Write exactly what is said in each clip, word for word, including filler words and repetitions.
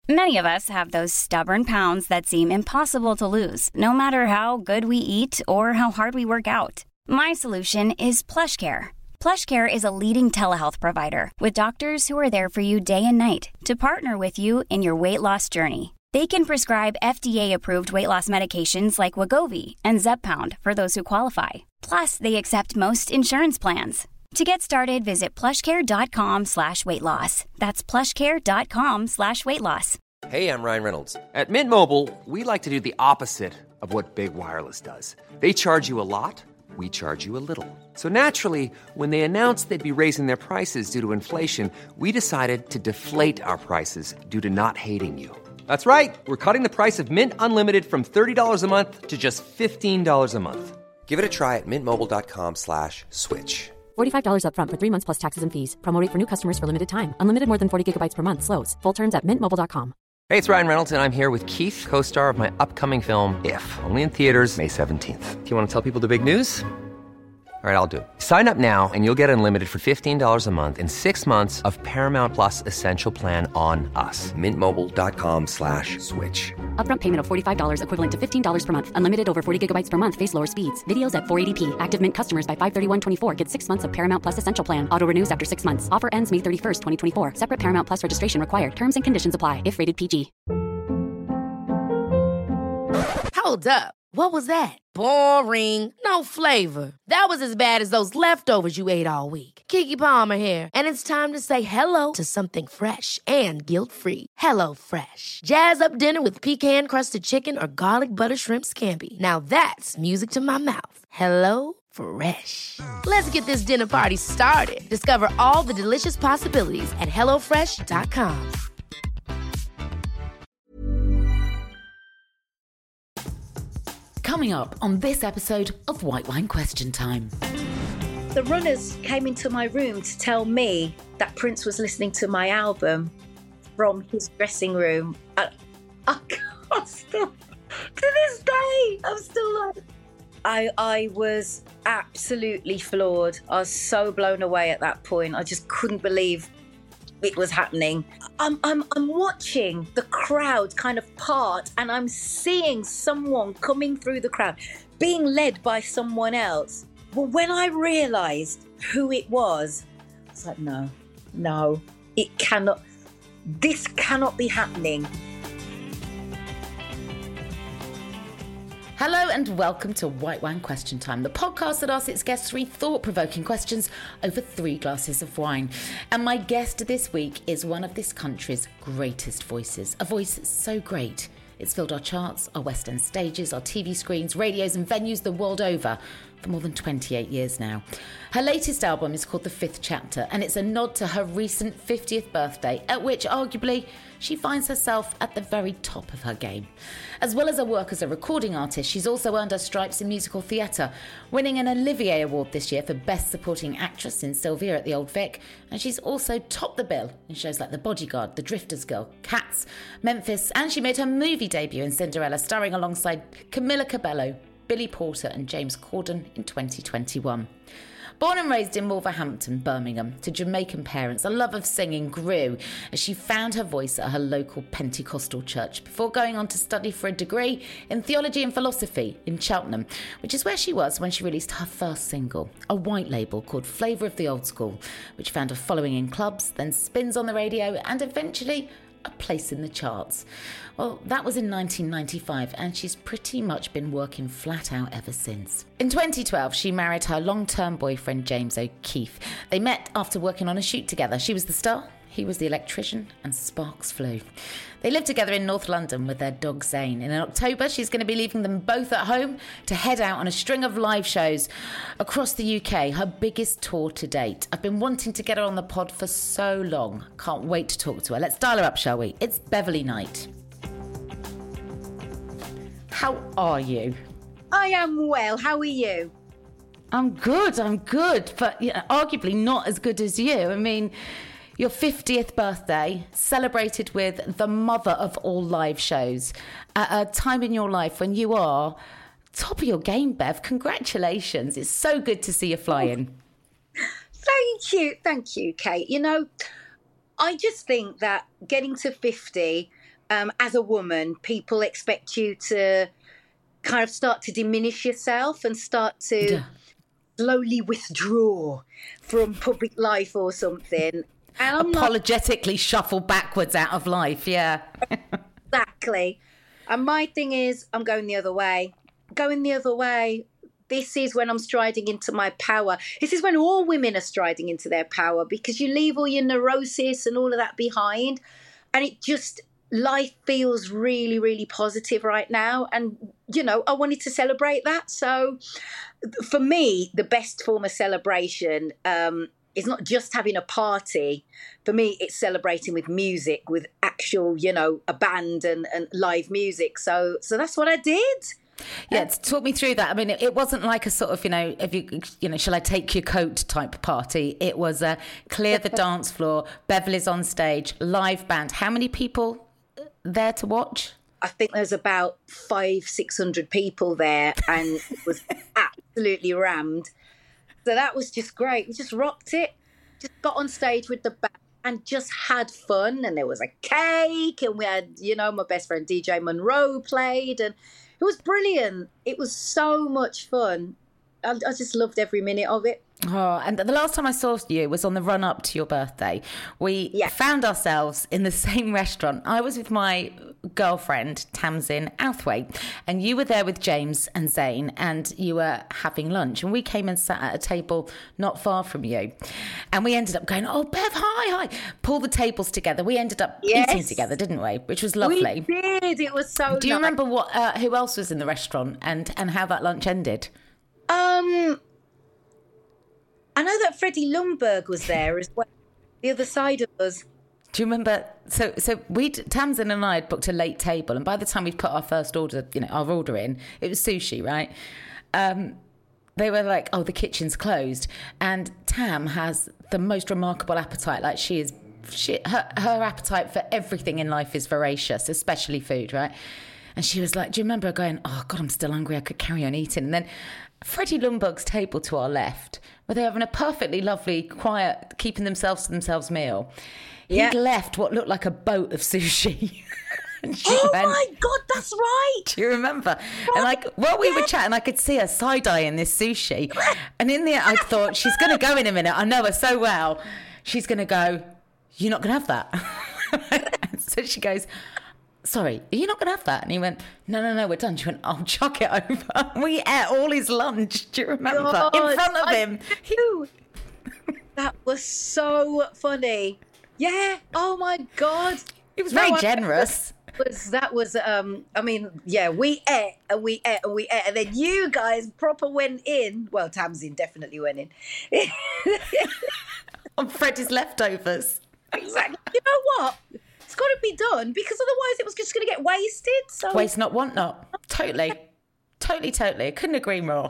Many of us have those stubborn pounds that seem impossible to lose, no matter how good we eat or how hard we work out. My solution is PlushCare. PlushCare is a leading telehealth provider with doctors who are there for you day and night to partner with you in your weight loss journey. They can prescribe F D A-approved weight loss medications like Wegovy and Zepbound for those who qualify. Plus, they accept most insurance plans. To get started, visit plushcare.com slash weight loss. That's plushcare.com slash weight loss. Hey, I'm Ryan Reynolds. At Mint Mobile, we like to do the opposite of what Big Wireless does. They charge you a lot, we charge you a little. So naturally, when they announced they'd be raising their prices due to inflation, we decided to deflate our prices due to not hating you. That's right. We're cutting the price of Mint Unlimited from thirty dollars a month to just fifteen dollars a month. Give it a try at mintmobile.com slash switch. forty-five dollars up front for three months plus taxes and fees. Promo rate for new customers for limited time. Unlimited more than forty gigabytes per month. Slows full terms at mint mobile dot com. Hey, it's Ryan Reynolds, and I'm here with Keith, co-star of my upcoming film, If, only in theaters May seventeenth. Do you want to tell people the big news? All right, I'll do it. Sign up now and you'll get unlimited for fifteen dollars a month and six months of Paramount Plus Essential Plan on us. Mintmobile.com slash switch. Upfront payment of forty-five dollars equivalent to fifteen dollars per month. Unlimited over forty gigabytes per month. Face lower speeds. Videos at four eighty p. Active Mint customers by five thirty-one twenty-four get six months of Paramount Plus Essential Plan. Auto renews after six months. Offer ends May thirty-first, twenty twenty-four. Separate Paramount Plus registration required. Terms and conditions apply if rated P G. Hold up. What was that? Boring. No flavor. That was as bad as those leftovers you ate all week. Keke Palmer here, and it's time to say hello to something fresh and guilt-free. Hello Fresh. Jazz up dinner with pecan-crusted chicken or garlic butter shrimp scampi. Now that's music to my mouth. Hello Fresh. Let's get this dinner party started. Discover all the delicious possibilities at hello fresh dot com. Coming up on this episode of White Wine Question Time. The runners came into my room to tell me that Prince was listening to my album from his dressing room. I, I can't still, to this day, I'm still like, I, I was absolutely floored. I was so blown away at that point. I just couldn't believe it was happening. I'm, I'm, I'm watching the crowd kind of part, and I'm seeing someone coming through the crowd, being led by someone else. Well, when I realised who it was, I was like, no, no, it cannot, this cannot be happening. Hello and welcome to White Wine Question Time, the podcast that asks its guests three thought-provoking questions over three glasses of wine. And my guest this week is one of this country's greatest voices, a voice so great it's filled our charts, our West End stages, our T V screens, radios and venues the world over for more than twenty-eight years now. Her latest album is called The Fifth Chapter, and it's a nod to her recent fiftieth birthday, at which arguably she finds herself at the very top of her game. As well as her work as a recording artist, she's also earned her stripes in musical theatre, winning an Olivier Award this year for Best Supporting Actress in Sylvia at the Old Vic, and she's also topped the bill in shows like The Bodyguard, The Drifter's Girl, Cats, Memphis, and she made her movie debut in Cinderella, starring alongside Camila Cabello, Billy Porter and James Corden in twenty twenty-one. Born and raised in Wolverhampton, Birmingham, to Jamaican parents, a love of singing grew as she found her voice at her local Pentecostal church before going on to study for a degree in theology and philosophy in Cheltenham, which is where she was when she released her first single, a white label called Flavour of the Old School, which found a following in clubs, then spins on the radio, and eventually a place in the charts. Well, that was in nineteen ninety-five, and she's pretty much been working flat out ever since. In twenty twelve, she married her long-term boyfriend, James O'Keefe. They met after working on a shoot together. She was the star, he was the electrician, and sparks flew. They live together in North London with their dog Zane. And in October, she's going to be leaving them both at home to head out on a string of live shows across the U K, her biggest tour to date. I've been wanting to get her on the pod for so long. Can't wait to talk to her. Let's dial her up, shall we? It's Beverley Knight. How are you? I am well. How are you? I'm good, I'm good, but you know, arguably not as good as you. I mean, your fiftieth birthday, celebrated with the mother of all live shows, at a time in your life when you are top of your game, Bev. Congratulations. It's so good to see you flying. Thank you. Thank you, Kate. You know, I just think that getting to fifty um, as a woman, people expect you to kind of start to diminish yourself and start to Yeah. slowly withdraw from public life or something. And I'm like, Apologetically shuffle backwards out of life, yeah. exactly. And my thing is, I'm going the other way. Going the other way. This is when I'm striding into my power. This is when all women are striding into their power, because you leave all your neurosis and all of that behind. And it just, life feels really, really positive right now. And, you know, I wanted to celebrate that. So for me, the best form of celebration um, is not just having a party. For me, it's celebrating with music, with actual, you know, a band and, and live music. So, so that's what I did. Yeah, talk me through that. I mean, it, it wasn't like a sort of, you know, if you, you know, shall I take your coat type party. It was a clear the dance floor, Beverly's on stage, live band. How many people there to watch? I think there's about five, six hundred people there, and it was absolutely rammed. So that was just great. We just rocked it, just got on stage with the band and just had fun. And there was a cake, and we had, you know, my best friend D J Monroe played, and it was brilliant. It was so much fun. I, I just loved every minute of it. Oh, and the last time I saw you was on the run up to your birthday. We Yeah. found ourselves in the same restaurant. I was with my girlfriend, Tamsin Outhwaite, and you were there with James and Zane, and you were having lunch. And we came and sat at a table not far from you. And we ended up going, oh, Bev, hi, hi. Pull the tables together. We ended up Yes. eating together, didn't we? Which was lovely. We did. It was so Do you nice. remember what? Uh, who else was in the restaurant and, and how that lunch ended? Um, I know that Freddie Lundberg was there as well, the other side of us. Do you remember? So, so we Tamsin and I had booked a late table, and by the time we'd put our first order, you know, our order in, it was sushi, right? Um, they were like, "Oh, the kitchen's closed," and Tam has the most remarkable appetite. Like she is, she, her her appetite for everything in life is voracious, especially food, right? And she was like, "Do you remember going? Oh God, I'm still hungry. I could carry on eating." And then Freddie Lundberg's table to our left, where they're having a perfectly lovely, quiet, keeping themselves to themselves meal. Yeah. He'd left what looked like a boat of sushi. And she Oh went, my God, that's right. do you remember? And like, while we were chatting, I could see her side-eyeing this sushi. And in the end, I thought, she's going to go in a minute. I know her so well. She's going to go, you're not going to have that. And so she goes, sorry, are you not going to have that? And he went, no, no, no, we're done. She went, I'll chuck it over. We ate all his lunch. Do you remember? God, in front of I him. He- do. That was so funny. Yeah. Oh my God. He was No, very I- generous. was that was um I mean, yeah, we ate and we ate and we ate, and then you guys proper went in. Well, Tamsin definitely went in. On Freddie's leftovers. Exactly. You know what? It's got to be done, because otherwise it was just going to get wasted. So Waste not, want not. Totally. Totally, totally. I couldn't agree more.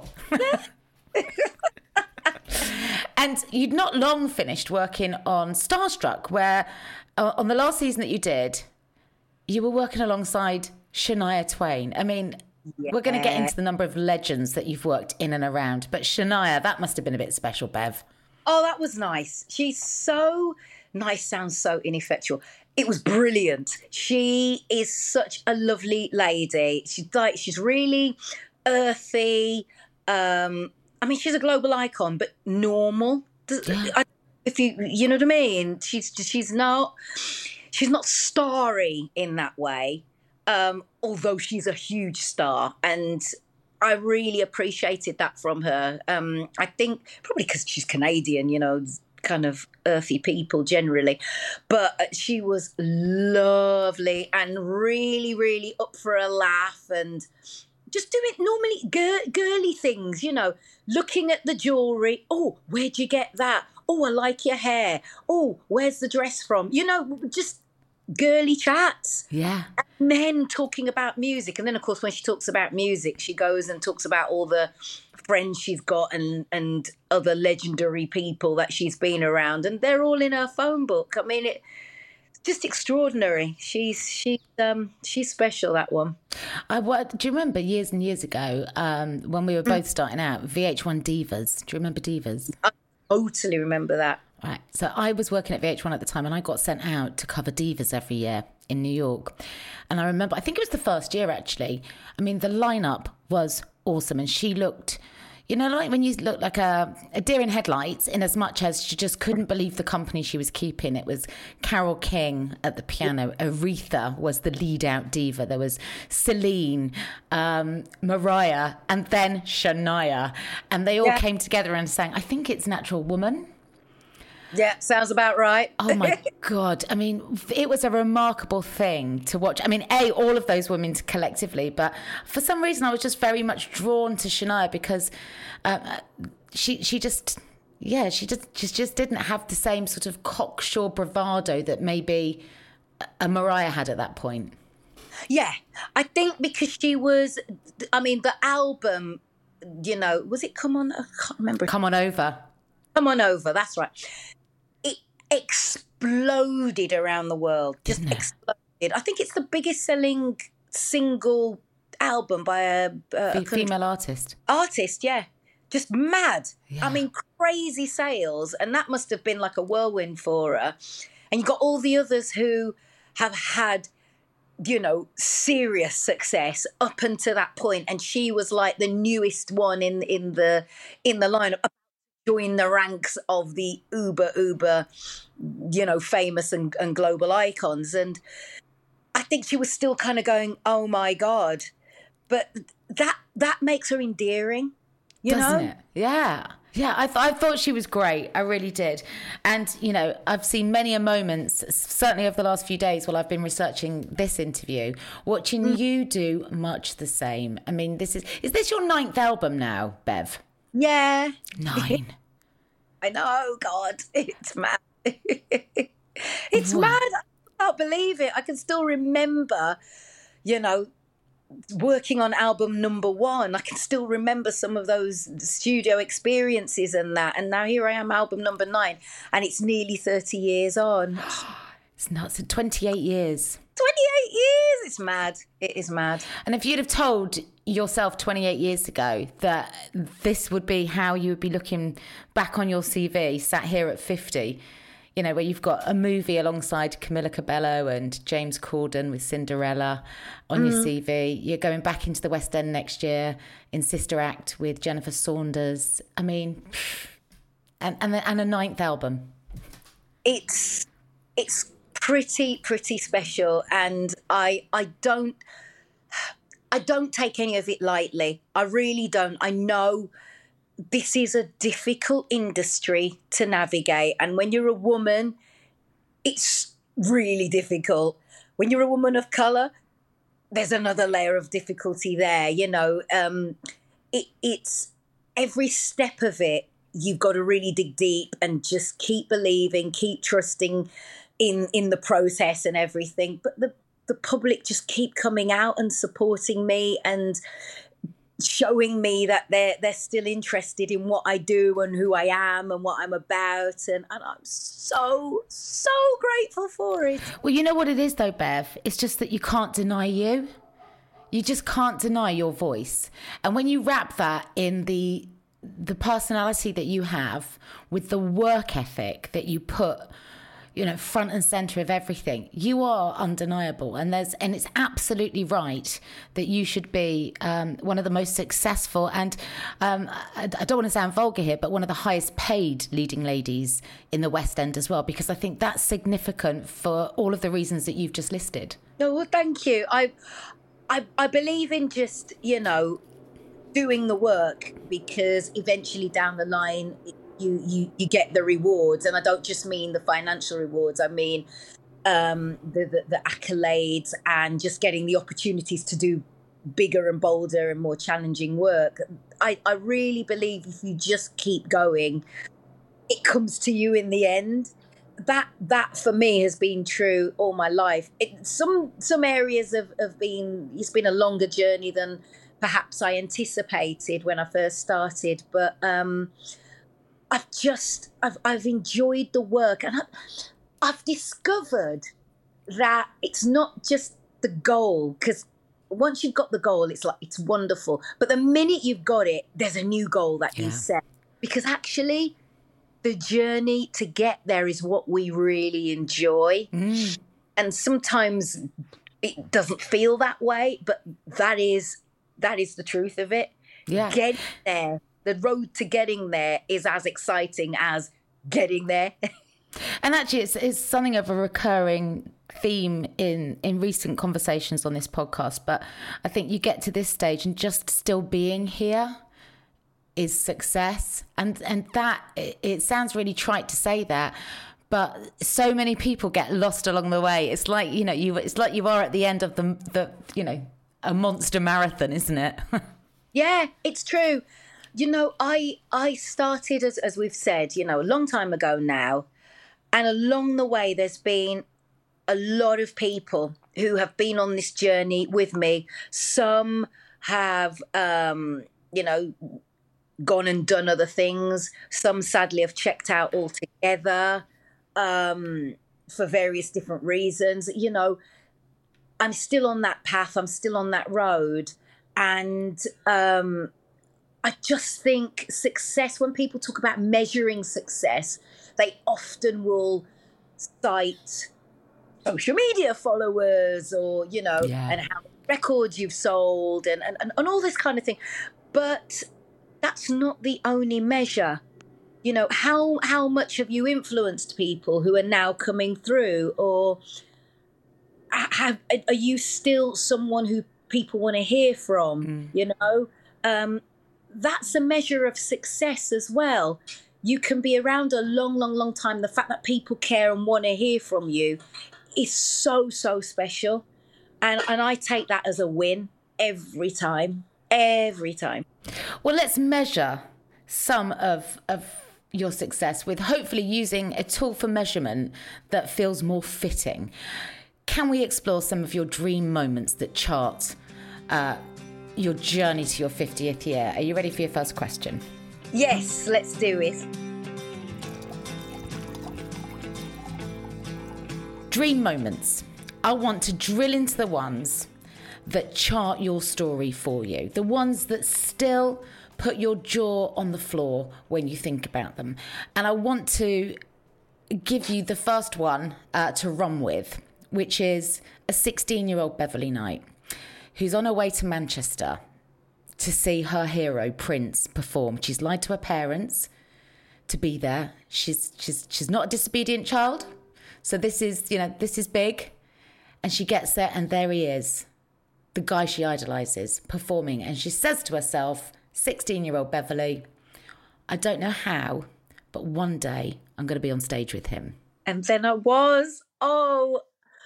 And you'd not long finished working on Starstruck, where uh, on the last season that you did, you were working alongside Shania Twain. I mean, we're going to get into the number of legends that you've worked in and around, but Shania, that must have been a bit special, Bev. Oh, that was nice. She's so nice, sounds so ineffectual. It was brilliant. She is such a lovely lady. She's like, she's really earthy. Um, I mean, she's a global icon, but normal. Yeah. I, if you, you know what I mean? She's she's not she's not starry in that way. Um, although she's a huge star, and I really appreciated that from her. Um, I think probably because she's Canadian, you know, kind of earthy people generally. But she was lovely and really, really up for a laugh and just doing normally gir- girly things, you know, looking at the jewellery. Oh, where'd you get that? Oh, I like your hair. Oh, where's the dress from? You know, just girly chats. Yeah. And then talking about music. And then, of course, when she talks about music, she goes and talks about all the friends she's got and, and other legendary people that she's been around. And they're all in her phone book. I mean, it just extraordinary. She's she's um she's special, that one. I, what, do you remember years and years ago um, when we were both starting out, V H one Divas? Do you remember Divas? I totally remember that. Right. So I was working at V H one at the time, and I got sent out to cover Divas every year. in New York. And I remember, I think it was the first year actually. I mean, the lineup was awesome. And she looked, you know, like when you look like a, a deer in headlights, in as much as she just couldn't believe the company she was keeping. It was Carole King at the piano. Aretha was the lead out diva. There was Celine, um, Mariah, and then Shania. And they all yeah. came together and sang, I think it's Natural Woman. Yeah, sounds about right. Oh my God. I mean, it was a remarkable thing to watch. I mean, A, all of those women collectively, but for some reason I was just very much drawn to Shania because um, she she just, yeah, she just, just, just didn't have the same sort of cocksure bravado that maybe a Mariah had at that point. Yeah, I think because she was, I mean, the album, you know, was it Come On? I can't remember. Come On Over. Come On Over, that's right. It exploded around the world. Just Didn't it? Exploded. I think it's the biggest selling single album by a, a, a female artist. Artist, yeah. Just mad. Yeah. I mean, crazy sales. And that must have been like a whirlwind for her. And you've got all the others who have had, you know, serious success up until that point. And she was like the newest one in, in the in the lineup. Join the ranks of the uber, uber, you know, famous and, and global icons. And I think she was still kind of going, oh, my God. But that that makes her endearing, you Doesn't know? it? Yeah. Yeah, I, th- I thought she was great. I really did. And, you know, I've seen many a moments, certainly over the last few days while I've been researching this interview, watching mm. you do much the same. I mean, this is, is this your ninth album now, Bev? Yeah. Nine. I know, God, it's mad. It's What? mad. I can't believe it. I can still remember, you know, working on album number one. I can still remember some of those studio experiences and that. And now here I am, album number nine, and it's nearly thirty years on. It's nuts. twenty-eight years. twenty-eight years. It's mad. It is mad. And if you'd have told yourself twenty-eight years ago that this would be how you would be looking back on your C V, sat here at fifty, you know, where you've got a movie alongside Camila Cabello and James Corden with Cinderella on mm. your C V. You're going back into the West End next year in Sister Act with Jennifer Saunders. I mean, and and, and a ninth album. It's it's pretty pretty special, and I I don't I don't take any of it lightly. I really don't. I know this is a difficult industry to navigate, and when you're a woman, it's really difficult. When you're a woman of colour, there's another layer of difficulty there. You know, um, it, it's every step of it. You've got to really dig deep and just keep believing, keep trusting in in the process and everything. But the the public just keep coming out and supporting me and showing me that they're they're still interested in what I do and who I am and what I'm about, and, and I'm so so grateful for it. Well, you know what it is though, Bev? It's just that you can't deny you. You just can't deny your voice. And when you wrap that in the the personality that you have with the work ethic that you put, you know, front and center of everything, you are undeniable. And there's, and it's absolutely right that you should be um, one of the most successful and um, I, I don't want to sound vulgar here, but one of the highest paid leading ladies in the West End as well, because I think that's significant for all of the reasons that you've just listed. No, well, thank you. I, I, I believe in just, you know, doing the work, because eventually down the line, You, you you get the rewards, and I don't just mean the financial rewards. I mean um, the, the the accolades and just getting the opportunities to do bigger and bolder and more challenging work. I, I really believe if you just keep going, it comes to you in the end. That that for me has been true all my life. It, some some areas have, have been it's been a longer journey than perhaps I anticipated when I first started, but. Um, I've just, I've, I've enjoyed the work, and I've, I've discovered that it's not just the goal, because once you've got the goal, it's like, it's wonderful. But the minute you've got it, there's a new goal that yeah. you set, because actually the journey to get there is what we really enjoy. Mm. and sometimes it doesn't feel that way, but that is that is the truth of it. Yeah. Getting there, the road to getting there is as exciting as getting there. And actually, it's, it's something of a recurring theme in, in recent conversations on this podcast. But I think you get to this stage and just still being here is success. And and that, it, it sounds really trite to say that, but so many people get lost along the way. It's like, you know, you it's like you are at the end of the, the you know, a monster marathon, isn't it? Yeah, it's true. You know, I I started, as, as we've said, you know, a long time ago now. And along the way, there's been a lot of people who have been on this journey with me. Some have, um, you know, gone and done other things. Some sadly have checked out altogether um, for various different reasons. You know, I'm still on that path. I'm still on that road. And um, I just think success, when people talk about measuring success, they often will cite social media followers or, you know, yeah. and how many records you've sold and, and, and all this kind of thing. But that's not the only measure. You know, how how much have you influenced people who are now coming through? Or have are you still someone who people want to hear from? Mm. You know, um, that's a measure of success as well. You can be around a long, long, long time. The fact that people care and want to hear from you is so, so special. And and I take that as a win every time, every time. Well, let's measure some of, of your success with hopefully using a tool for measurement that feels more fitting. Can we explore some of your dream moments that chart uh, your journey to your fiftieth year? Are you ready for your first question? Yes, let's do it. Dream moments. I want to drill into the ones that chart your story for you, the ones that still put your jaw on the floor when you think about them. And I want to give you the first one uh, to run with, which is a sixteen-year-old Beverley Knight who's on her way to Manchester to see her hero Prince perform. She's lied to her parents to be there. She's she's she's not a disobedient child. So this is, you know, this is big. And she gets there and there he is, the guy she idolises, performing. And she says to herself, sixteen-year-old Beverley, I don't know how, but one day I'm going to be on stage with him. And then I was, oh,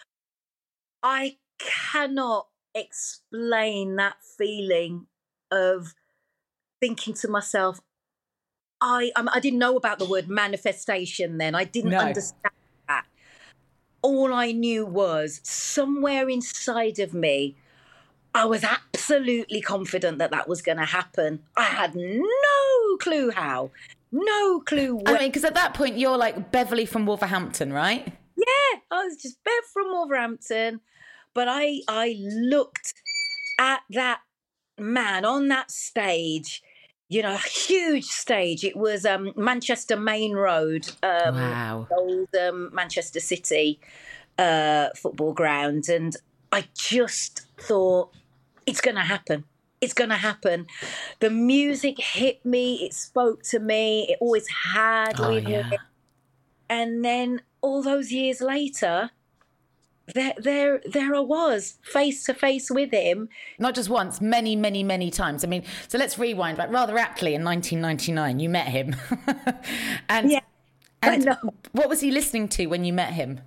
I cannot explain that feeling of thinking to myself, I um, I didn't know about the word manifestation then. I didn't no. understand that. All I knew was somewhere inside of me, I was absolutely confident that that was going to happen. I had no clue how, no clue when. I mean, because at that point you're like Beverley from Wolverhampton, right? Yeah, I was just Bev from Wolverhampton. But I, I looked at that man on that stage, you know, a huge stage. It was um, Manchester Main Road, um, wow. old um, Manchester City uh, football ground. And I just thought, it's going to happen. It's going to happen. The music hit me. It spoke to me. It always had. Oh, with yeah. it. And then all those years later, There, there, there I was, face to face with him. Not just once, many, many, many times. I mean, so let's rewind. Like rather aptly, in nineteen ninety-nine, you met him. and yeah, and I know. What was he listening to when you met him?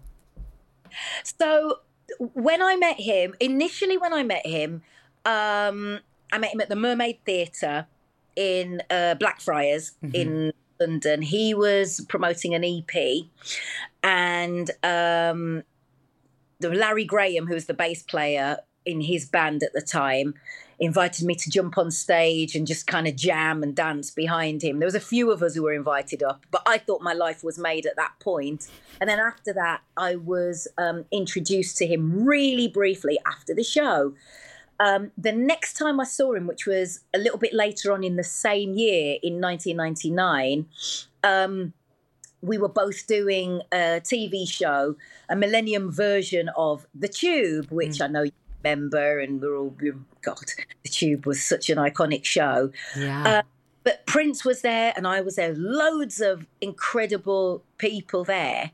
So when I met him, initially when I met him, um, I met him at the Mermaid Theatre in uh, Blackfriars mm-hmm. in London. He was promoting an E P, and um, the Larry Graham, who was the bass player in his band at the time, invited me to jump on stage and just kind of jam and dance behind him. There was a few of us who were invited up, but I thought my life was made at that point. And then after that, I was um, introduced to him really briefly after the show. Um, the next time I saw him, which was a little bit later on in the same year, in nineteen ninety-nine, um, we were both doing a T V show, a millennium version of The Tube, which mm. I know you remember, and we're all, God, The Tube was such an iconic show. Yeah. Uh, but Prince was there and I was there, loads of incredible people there.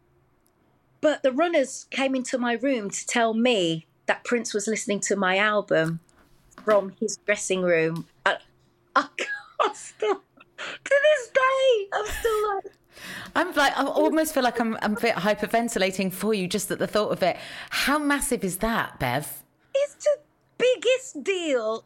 But the runners came into my room to tell me that Prince was listening to my album from his dressing room. I, I can't stop. To this day, I'm still like... I'm like, I almost feel like I'm, I'm a bit hyperventilating for you just at the thought of it. How massive is that, Bev? It's the biggest deal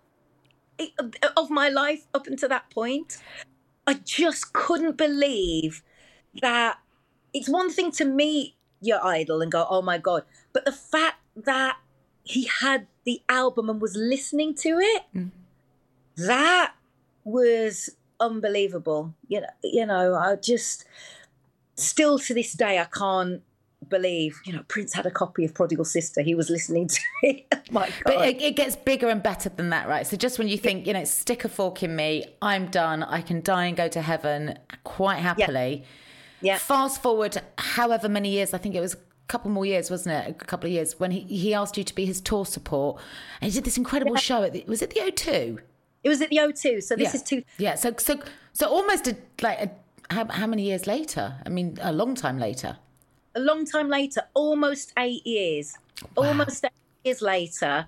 of my life up until that point. I just couldn't believe that. It's one thing to meet your idol and go, oh my God, but the fact that he had the album and was listening to it, mm. that was unbelievable. You know, you know, I just still to this day I can't believe, you know, Prince had a copy of Prodigal Sister. He was listening to it. Oh my God. But it, it gets bigger and better than that, right? So just when you think, you know, stick a fork in me, I'm done, I can die and go to heaven quite happily. Yeah. yeah. Fast forward however many years, I think it was a couple more years, wasn't it? A couple of years when he, he asked you to be his tour support. And he did this incredible yeah. show. At the, was it the O two? It was at the O two. So this yeah. is two. Yeah. So, so, so almost a, like a, how, how many years later? I mean, a long time later. A long time later, almost eight years, wow. almost eight years later,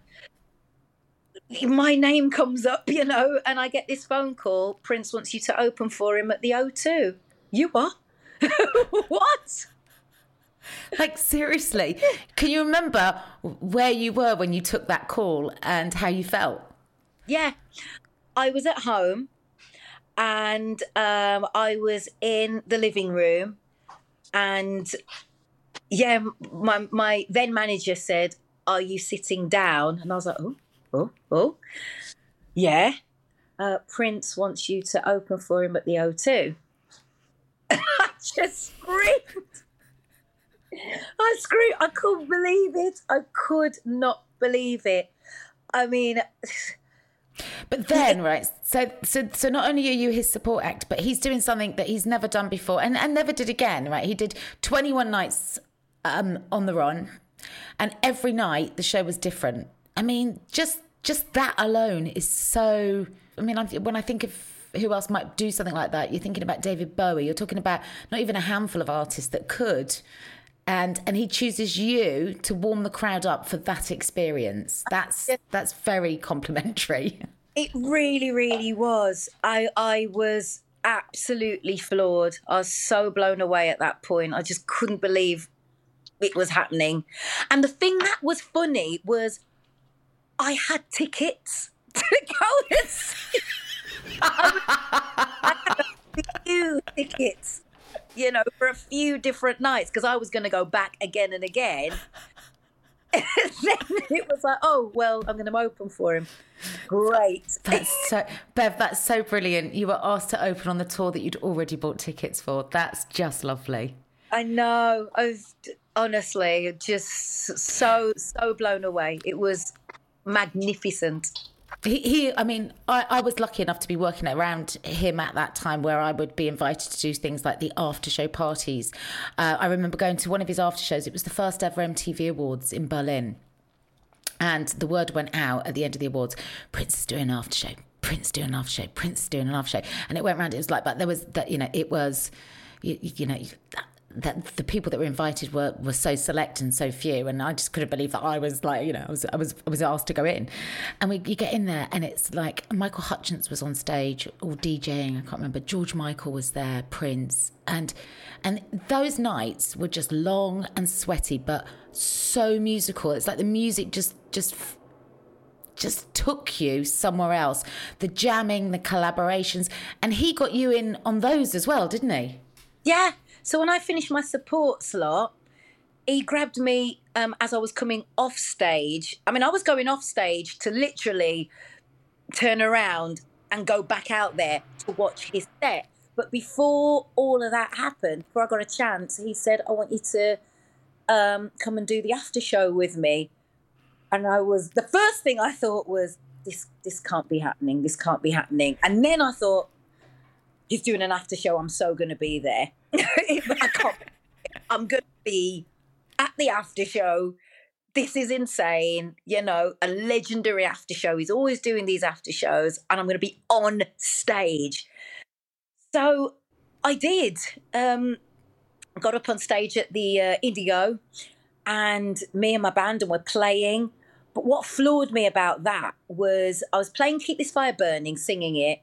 my name comes up, you know, and I get this phone call. Prince wants you to open for him at the O two. You what? What? Like, seriously, can you remember where you were when you took that call and how you felt? Yeah, I was at home and um, I was in the living room and... Yeah, my my then manager said, "Are you sitting down?" And I was like, "Oh, oh, oh, yeah." Uh, Prince wants you to open for him at the O two. I just screamed. I screamed. I couldn't believe it. I could not believe it. I mean. But then, right, so so so not only are you his support act, but he's doing something that he's never done before and, and never did again, right? He did twenty-one nights um, on the run, and every night the show was different. I mean, just just that alone is so... I mean, I'm, when I think of who else might do something like that, you're thinking about David Bowie, you're talking about not even a handful of artists that could... And and he chooses you to warm the crowd up for that experience. That's that's very complimentary. It really, really was. I I was absolutely floored. I was so blown away at that point. I just couldn't believe it was happening. And the thing that was funny was I had tickets to go and see. I, I had a few tickets. You know, for a few different nights, because I was going to go back again and again. And then it was like, oh, well, I'm going to open for him. Great. That's so, Bev, that's so brilliant. You were asked to open on the tour that you'd already bought tickets for. That's just lovely. I know. I was honestly just so, so blown away. It was magnificent. He, he, I mean, I, I was lucky enough to be working around him at that time where I would be invited to do things like the after show parties. Uh, I remember going to one of his after shows. It was the first ever M T V Awards in Berlin. And the word went out at the end of the awards, Prince is doing an after show, Prince is doing an after show, Prince is doing an after show. And it went around, it was like, but there was that, you know, it was, you, you know, that the people that were invited were, were so select and so few, and I just couldn't believe that I was like, you know, I was I was I was asked to go in, and we you get in there and it's like Michael Hutchence was on stage or DJing, I can't remember. George Michael was there, Prince, and and those nights were just long and sweaty, but so musical. It's like the music just just. just took you somewhere else. The jamming, the collaborations, and he got you in on those as well, didn't he? Yeah. So when I finished my support slot, he grabbed me um, as I was coming off stage. I mean, I was going off stage to literally turn around and go back out there to watch his set. But before all of that happened, before I got a chance, he said, I want you to um, come and do the after show with me. And I was, the first thing I thought was, this, this can't be happening. This can't be happening. And then I thought, he's doing an after show. I'm so going to be there. I can't. I'm going to be at the after show. This is insane. You know, a legendary after show. He's always doing these after shows, and I'm going to be on stage. So I did. Um, got up on stage at the uh, Indigo, and me and my band and we're playing. But what floored me about that was I was playing Keep This Fire Burning, singing it,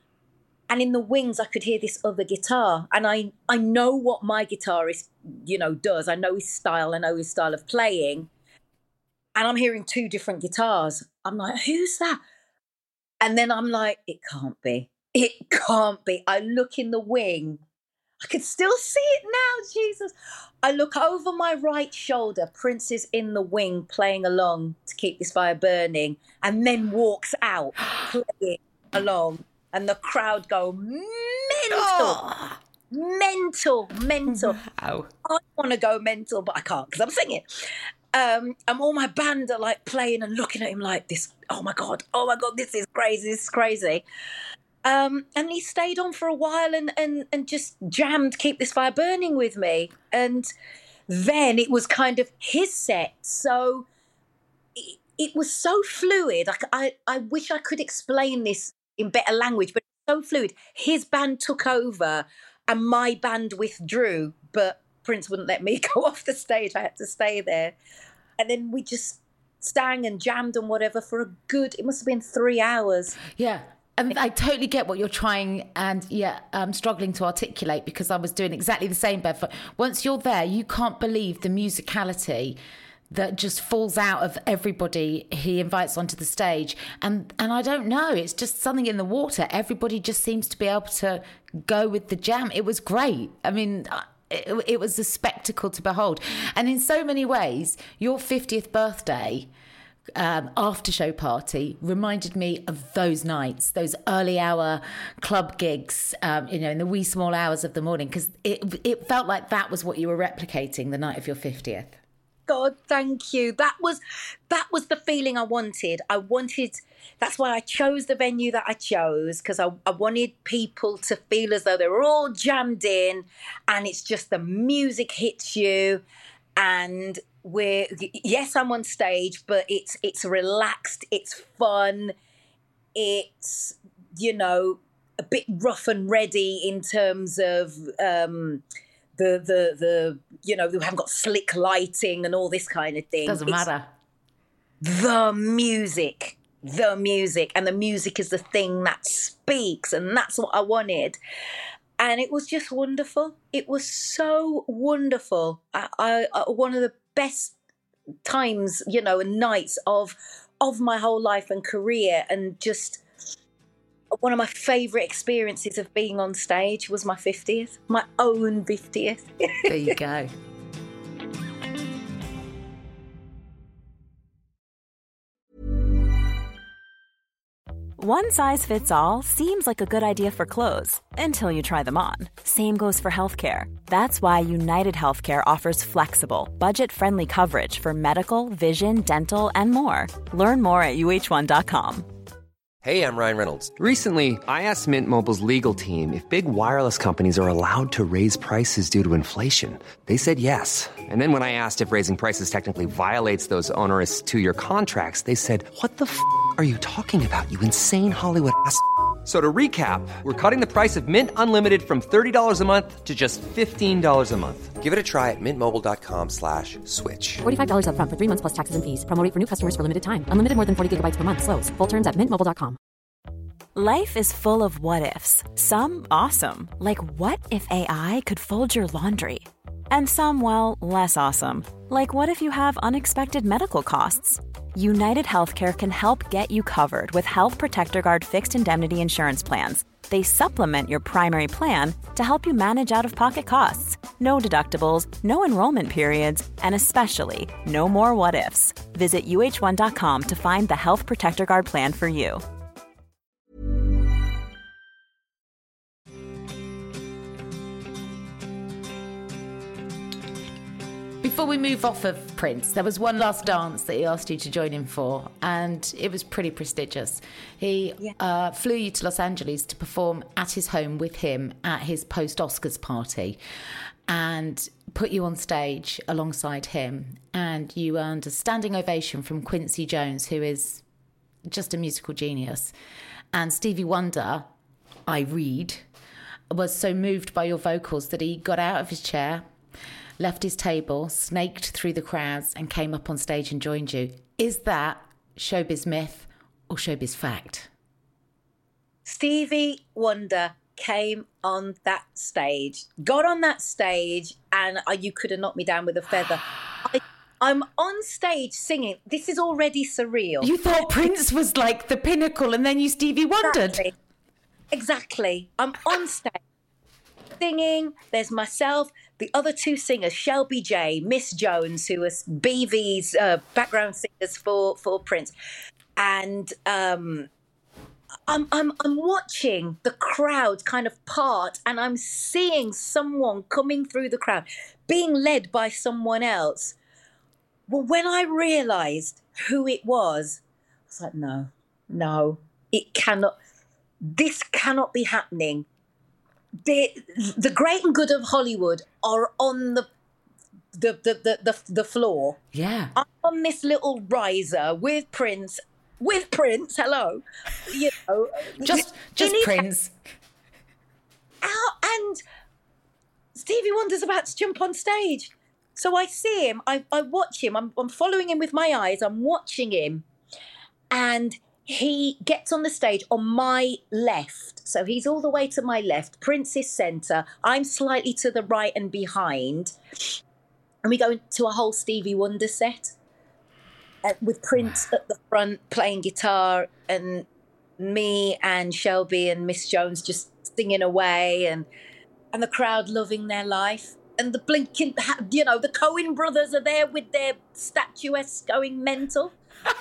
and in the wings I could hear this other guitar. And I, I know what my guitarist, you know, does. I know his style. I know his style of playing. And I'm hearing two different guitars. I'm like, who's that? And then I'm like, it can't be. It can't be. I look in the wing. I can still see it now, Jesus. I look over my right shoulder. Prince is in the wing playing along to Keep This Fire Burning, and then walks out playing along, and the crowd go mental. Oh. Mental, mental. Wow. I want to go mental, but I can't because I'm singing. Um, and all my band are like playing and looking at him like this. Oh my God, oh my God, this is crazy, this is crazy. Um, and he stayed on for a while and, and, and just jammed Keep This Fire Burning with me. And then it was kind of his set. So it, it was so fluid. I, I, I wish I could explain this in better language, but it's so fluid. His band took over and my band withdrew, but Prince wouldn't let me go off the stage. I had to stay there. And then we just sang and jammed and whatever for a good, it must have been three hours. Yeah. And I totally get what you're trying and, yeah, um, struggling to articulate, because I was doing exactly the same, Bev. Once you're there, you can't believe the musicality that just falls out of everybody he invites onto the stage. And and I don't know, it's just something in the water. Everybody just seems to be able to go with the jam. It was great. I mean, it, it was a spectacle to behold. And in so many ways, your fiftieth birthday Um, after show party reminded me of those nights, those early hour club gigs, um, you know, in the wee small hours of the morning, because it it felt like that was what you were replicating the night of your fiftieth. God, thank you. That was that was the feeling I wanted. I wanted. That's why I chose the venue that I chose, because I, I wanted people to feel as though they were all jammed in, and it's just the music hits you, and we're yes, I'm on stage, but it's it's relaxed, it's fun, it's, you know, a bit rough and ready in terms of um, the the the you know, we haven't got slick lighting and all this kind of thing. Doesn't it's matter. The music, the music, and the music is the thing that speaks, and that's what I wanted. And it was just wonderful. It was so wonderful. I, I, I one of the best times, you know, and nights of of my whole life and career, and just one of my favourite experiences of being on stage was my fiftieth, my own fiftieth. There you go. One size fits all seems like a good idea for clothes until you try them on. Same goes for healthcare. That's why United Healthcare offers flexible, budget-friendly coverage for medical, vision, dental, and more. Learn more at U H one dot com. Hey, I'm Ryan Reynolds. Recently, I asked Mint Mobile's legal team if big wireless companies are allowed to raise prices due to inflation. They said yes. And then when I asked if raising prices technically violates those onerous two-year contracts, they said, what the f*** are you talking about, you insane Hollywood ass f- So to recap, we're cutting the price of Mint Unlimited from thirty dollars a month to just fifteen dollars a month. Give it a try at mintmobile.com slash switch. forty-five dollars up front for three months plus taxes and fees. Promo rate for new customers for limited time. Unlimited more than forty gigabytes per month. Slows full terms at mint mobile dot com. Life is full of what-ifs. Some awesome, like what if A I could fold your laundry? And some, well, less awesome, like what if you have unexpected medical costs? United Healthcare can help get you covered with Health Protector Guard fixed indemnity insurance plans. They supplement your primary plan to help you manage out-of-pocket costs. No deductibles, no enrollment periods, and especially no more what-ifs. Visit U H one dot com to find the Health Protector Guard plan for you. Before we move off of Prince, there was one last dance that he asked you to join him for, and it was pretty prestigious. He yeah. uh, flew you to Los Angeles to perform at his home with him at his post-Oscars party and put you on stage alongside him, and you earned a standing ovation from Quincy Jones, who is just a musical genius. And Stevie Wonder, I read, was so moved by your vocals that he got out of his chair, left his table, snaked through the crowds and came up on stage and joined you. Is that showbiz myth or showbiz fact? Stevie Wonder came on that stage, got on that stage, and uh, you could have knocked me down with a feather. I, I'm on stage singing. This is already surreal. You thought Prince was like the pinnacle, and then you Stevie Wondered. Exactly. Exactly. I'm on stage singing. There's myself, the other two singers, Shelby J, Miss Jones, who was B V's uh, background singers for, for Prince. And um, I'm, I'm, I'm watching the crowd kind of part, and I'm seeing someone coming through the crowd, being led by someone else. Well, when I realised who it was, I was like, no, no, it cannot, this cannot be happening. The, the great and good of Hollywood are on the the, the, the, the, the floor. Yeah. I'm on this little riser with Prince, with Prince, hello. You know. just just Prince. Out, and Stevie Wonder's about to jump on stage. So I see him, I, I watch him, I'm, I'm following him with my eyes, I'm watching him, and he gets on the stage on my left. So he's all the way to my left. Prince is centre. I'm slightly to the right and behind. And we go into a whole Stevie Wonder set uh, with Prince at the front playing guitar, and me and Shelby and Miss Jones just singing away, and and the crowd loving their life. And the blinking, you know, the Coen brothers are there with their statuettes going mental.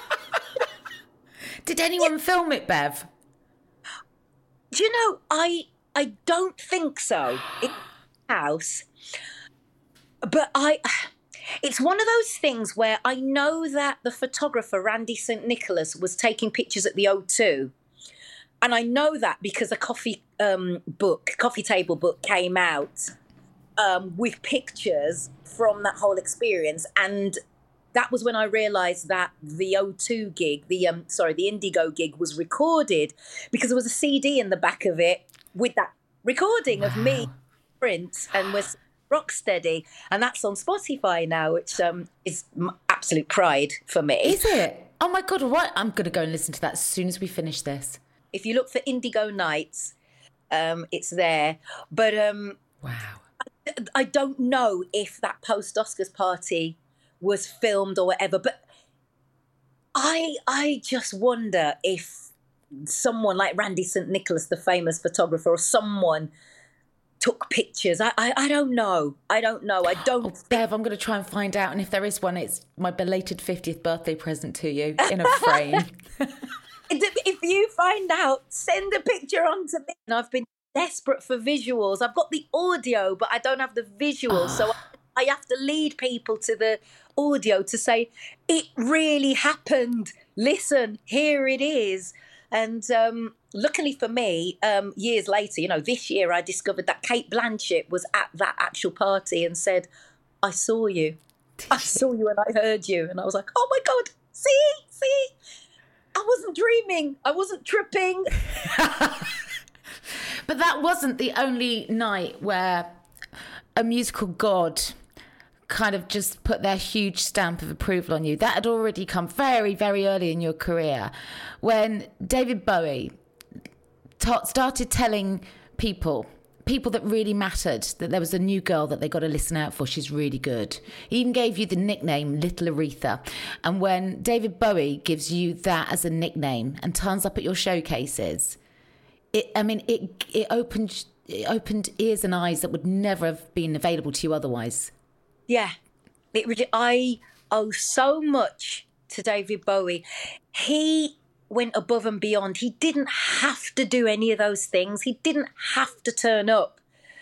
Did anyone yeah. film it, Bev? Do you know, I I don't think so. It's a house. But I, it's one of those things where I know that the photographer, Randy Saint Nicholas, was taking pictures at the O two. And I know that because a coffee um, book, coffee table book came out um, with pictures from that whole experience. And that was when I realised that the O two gig, the um, sorry, the Indigo gig was recorded, because there was a C D in the back of it with that recording wow. of me, Prince, and was Rocksteady, and that's on Spotify now, which um, is absolute pride for me. Is it? Oh my God! Right, I'm going to go and listen to that as soon as we finish this. If you look for Indigo Nights, um, it's there. But um, wow, I, I don't know if that post-Oscars party was filmed or whatever, but I I just wonder if someone like Randy Saint Nicholas, the famous photographer, or someone took pictures. I, I I don't know. I don't know. I don't. Oh, Bev, I'm going to try and find out, and if there is one, it's my belated fiftieth birthday present to you in a frame. If you find out, send a picture on to me. And I've been desperate for visuals. I've got the audio, but I don't have the visuals, oh. so I have to lead people to the audio to say, it really happened. Listen, here it is. And um, luckily for me, um, years later, you know, this year I discovered that Kate Blanchett was at that actual party and said, I saw you. I saw you and I heard you. And I was like, oh my God, see, see, I wasn't dreaming. I wasn't tripping. But that wasn't the only night where a musical god kind of just put their huge stamp of approval on you. That had already come very, very early in your career, when David Bowie t- started telling people, people that really mattered, that there was a new girl that they got to listen out for. She's really good. He even gave you the nickname Little Aretha. And when David Bowie gives you that as a nickname and turns up at your showcases, it, I mean, it it opened it opened ears and eyes that would never have been available to you otherwise. Yeah, it really, I owe so much to David Bowie. He went above and beyond. He didn't have to do any of those things. He didn't have to turn up.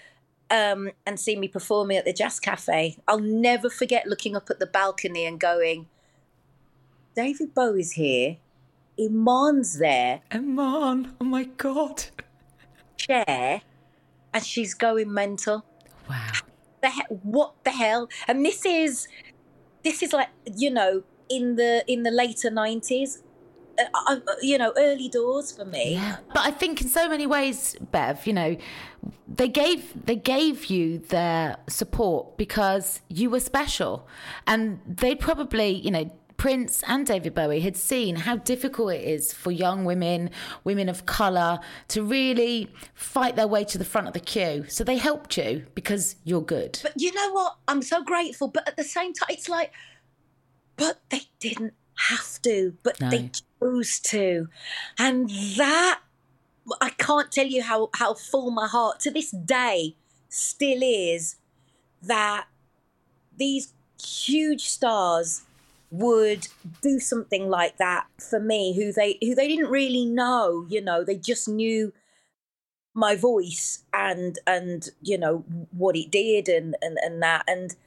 um, and see me performing at the Jazz Cafe, I'll never forget looking up at the balcony and going, David Bowie's here, Iman's there. Iman, oh my God. Chair, and she's going mental. Wow. The he- what the hell? And this is, this is like, you know, in the in the later nineties, uh, uh, you know, early doors for me. Yeah. But I think in so many ways, Bev, you know, they gave they gave you their support because you were special, and they probably, you know, Prince and David Bowie had seen how difficult it is for young women, women of colour, to really fight their way to the front of the queue. So they helped you because you're good. But you know what? I'm so grateful. But at the same time, it's like, but they didn't have to, but No. they chose to. And that, I can't tell you how, how full my heart to this day still is, that these huge stars would do something like that for me, who they who they didn't really know, you know, they just knew my voice and and you know what it did and and, and that and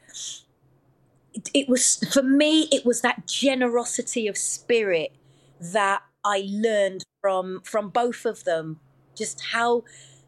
it, it was, for me, it was that generosity of spirit that I learned from from both of them, just how,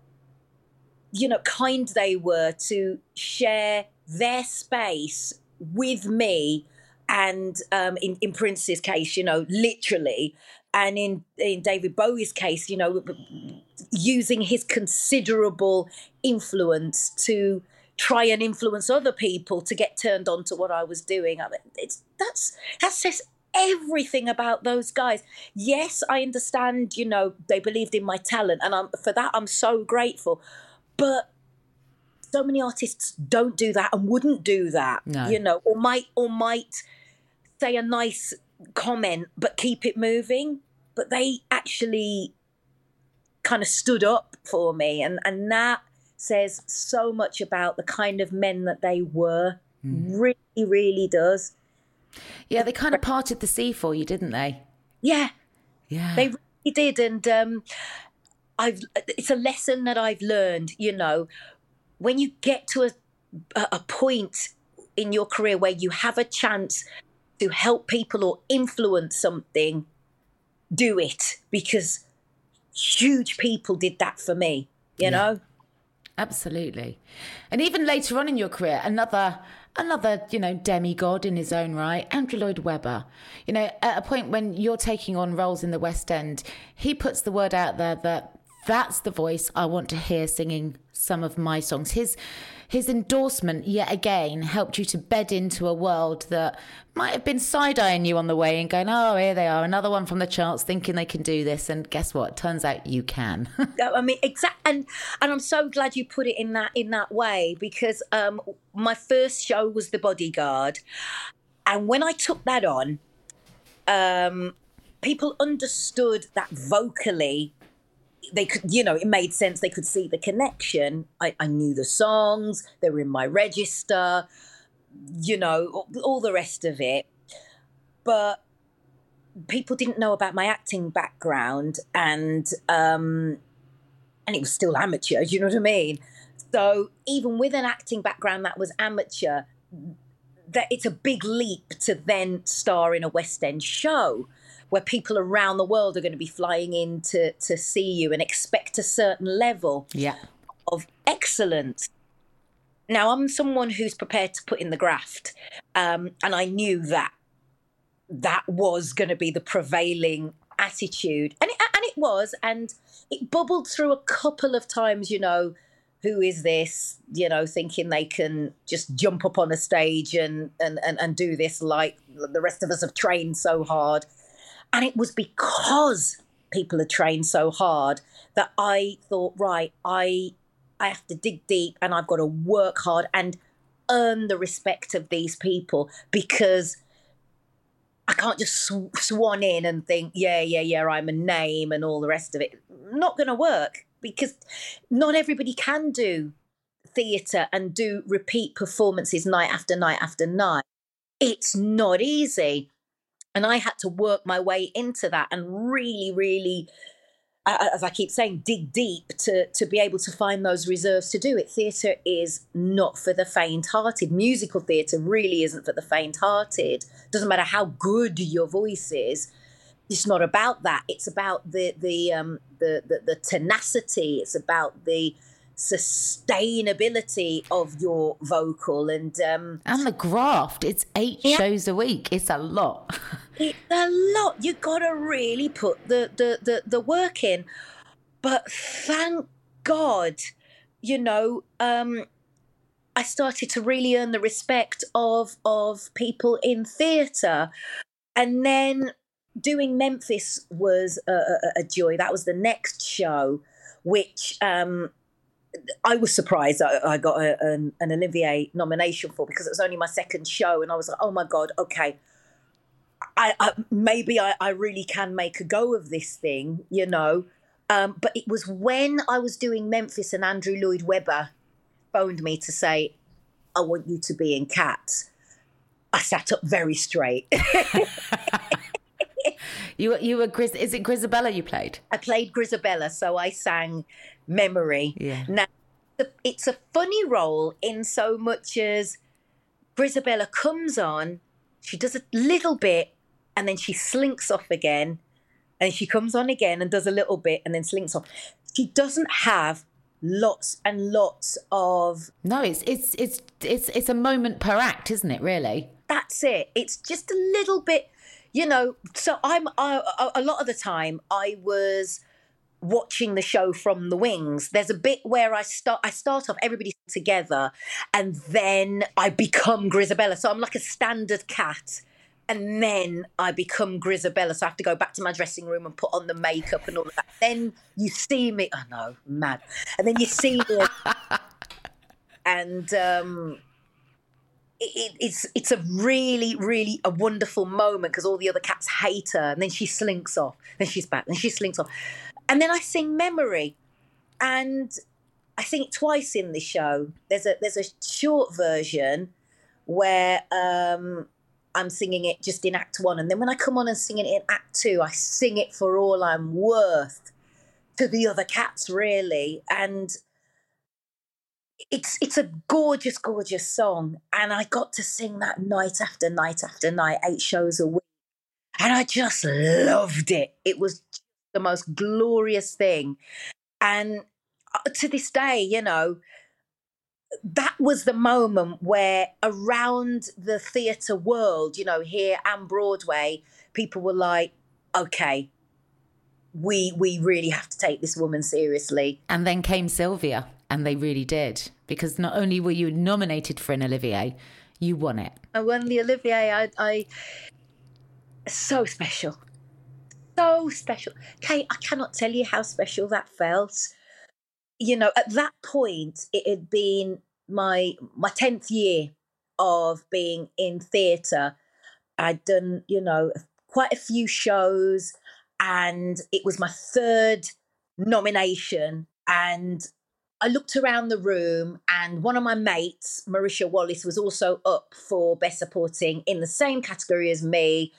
you know, kind they were to share their space with me. And um, in, in Prince's case, you know, literally, and in, in David Bowie's case, you know, using his considerable influence to try and influence other people to get turned on to what I was doing. I mean, it's that's that says everything about those guys. Yes, I understand, you know, they believed in my talent, and I'm, for that I'm so grateful. But so many artists don't do that and wouldn't do that, No. you know, or might or might say a nice comment but keep it moving. But they actually kind of stood up for me, and and that says so much about the kind of men that they were. Mm. Really, really does. Yeah, they kind of parted the sea for you, didn't they? Yeah, yeah, they really did. And um, I've it's a lesson that I've learned. You know, when you get to a a point in your career where you have a chance to help people or influence something, do it, because huge people did that for me, you yeah. know? Absolutely. And even later on in your career, another, another, you know, demigod in his own right, Andrew Lloyd Webber, you know, at a point when you're taking on roles in the West End, he puts the word out there that that's the voice I want to hear singing some of my songs. His his endorsement, yet again, helped you to bed into a world that might have been side-eyeing you on the way and going, oh, here they are, another one from the charts thinking they can do this. And guess what? Turns out you can. I mean, exact, and and I'm so glad you put it in that in that way, because um, my first show was The Bodyguard. And when I took that on, um, people understood that vocally, they could, you know, it made sense. They could see the connection. I, I knew the songs. They were in my register, you know, all, all the rest of it. But people didn't know about my acting background, and um, and it was still amateur. Do you know what I mean? So even with an acting background that was amateur, that it's a big leap to then star in a West End show, where people around the world are going to be flying in to, to see you and expect a certain level yeah. of excellence. Now, I'm someone who's prepared to put in the graft, um, and I knew that that was going to be the prevailing attitude. And it, and it was, and it bubbled through a couple of times, you know, who is this, you know, thinking they can just jump up on a stage and, and, and, and do this like the rest of us have trained so hard. And it was because people are trained so hard that I thought, right, I I have to dig deep and I've got to work hard and earn the respect of these people, because I can't just sw- swan in and think, yeah, yeah, yeah, I'm a name and all the rest of it. Not going to work, because not everybody can do theatre and do repeat performances night after night after night. It's not easy. And I had to work my way into that and really, really as I keep saying, dig deep to, to be able to find those reserves to do it. Theatre is not for the faint-hearted. Musical theatre really isn't for the faint-hearted. Doesn't matter how good your voice is. It's not about that. It's about the the um, the, the the tenacity. It's about the sustainability of your vocal and um, and the graft. It's eight yeah. shows a week. It's a lot. It's a lot. You got to really put the, the the the work in. But thank God, you know, um, I started to really earn the respect of of people in theatre, and then. Doing Memphis was a, a, a joy. That was the next show, which um, I was surprised I, I got a, an, an Olivier nomination for, because it was only my second show, and I was like, oh my God, okay, I, I maybe I, I really can make a go of this thing, you know. Um, but it was when I was doing Memphis and Andrew Lloyd Webber phoned me to say, I want you to be in Cats. I sat up very straight. You you were Gris. Is it Grisabella you played? I played Grisabella, so I sang Memory. Yeah. Now, it's a funny role in so much as Grisabella comes on, she does a little bit, and then she slinks off again, and she comes on again and does a little bit, and then slinks off. She doesn't have lots and lots of. No, it's it's it's it's it's a moment per act, isn't it? Really. That's it. It's just a little bit. You know, so I'm I, a lot of the time I was watching the show from the wings. There's a bit where I start I start off everybody together, and then I become Grisabella. So I'm like a standard cat, and then I become Grisabella. So I have to go back to my dressing room and put on the makeup and all of that. Then you see me. Oh no, mad. And then you see me, and. um It, it's it's a really, really a wonderful moment, because all the other cats hate her, and then she slinks off, then she's back, then she slinks off. And then I sing Memory, and I sing it twice in the show. There's a there's a short version where um, I'm singing it just in Act One, and then when I come on and sing it in Act Two, I sing it for all I'm worth to the other cats, really. And It's it's a gorgeous, gorgeous song. And I got to sing that night after night after night, eight shows a week. And I just loved it. It was the most glorious thing. And to this day, you know, that was the moment where around the theatre world, you know, here and Broadway, people were like, okay, we we really have to take this woman seriously. And then came Sylvia. And they really did, because not only were you nominated for an Olivier, you won it. I won the Olivier. I, I so special, so special. Kate, I cannot tell you how special that felt. You know, at that point, it had been my my tenth year of being in theatre. I'd done, you know, quite a few shows, and it was my third nomination. And I looked around the room, and one of my mates, Marisha Wallace, was also up for Best Supporting in the same category as me.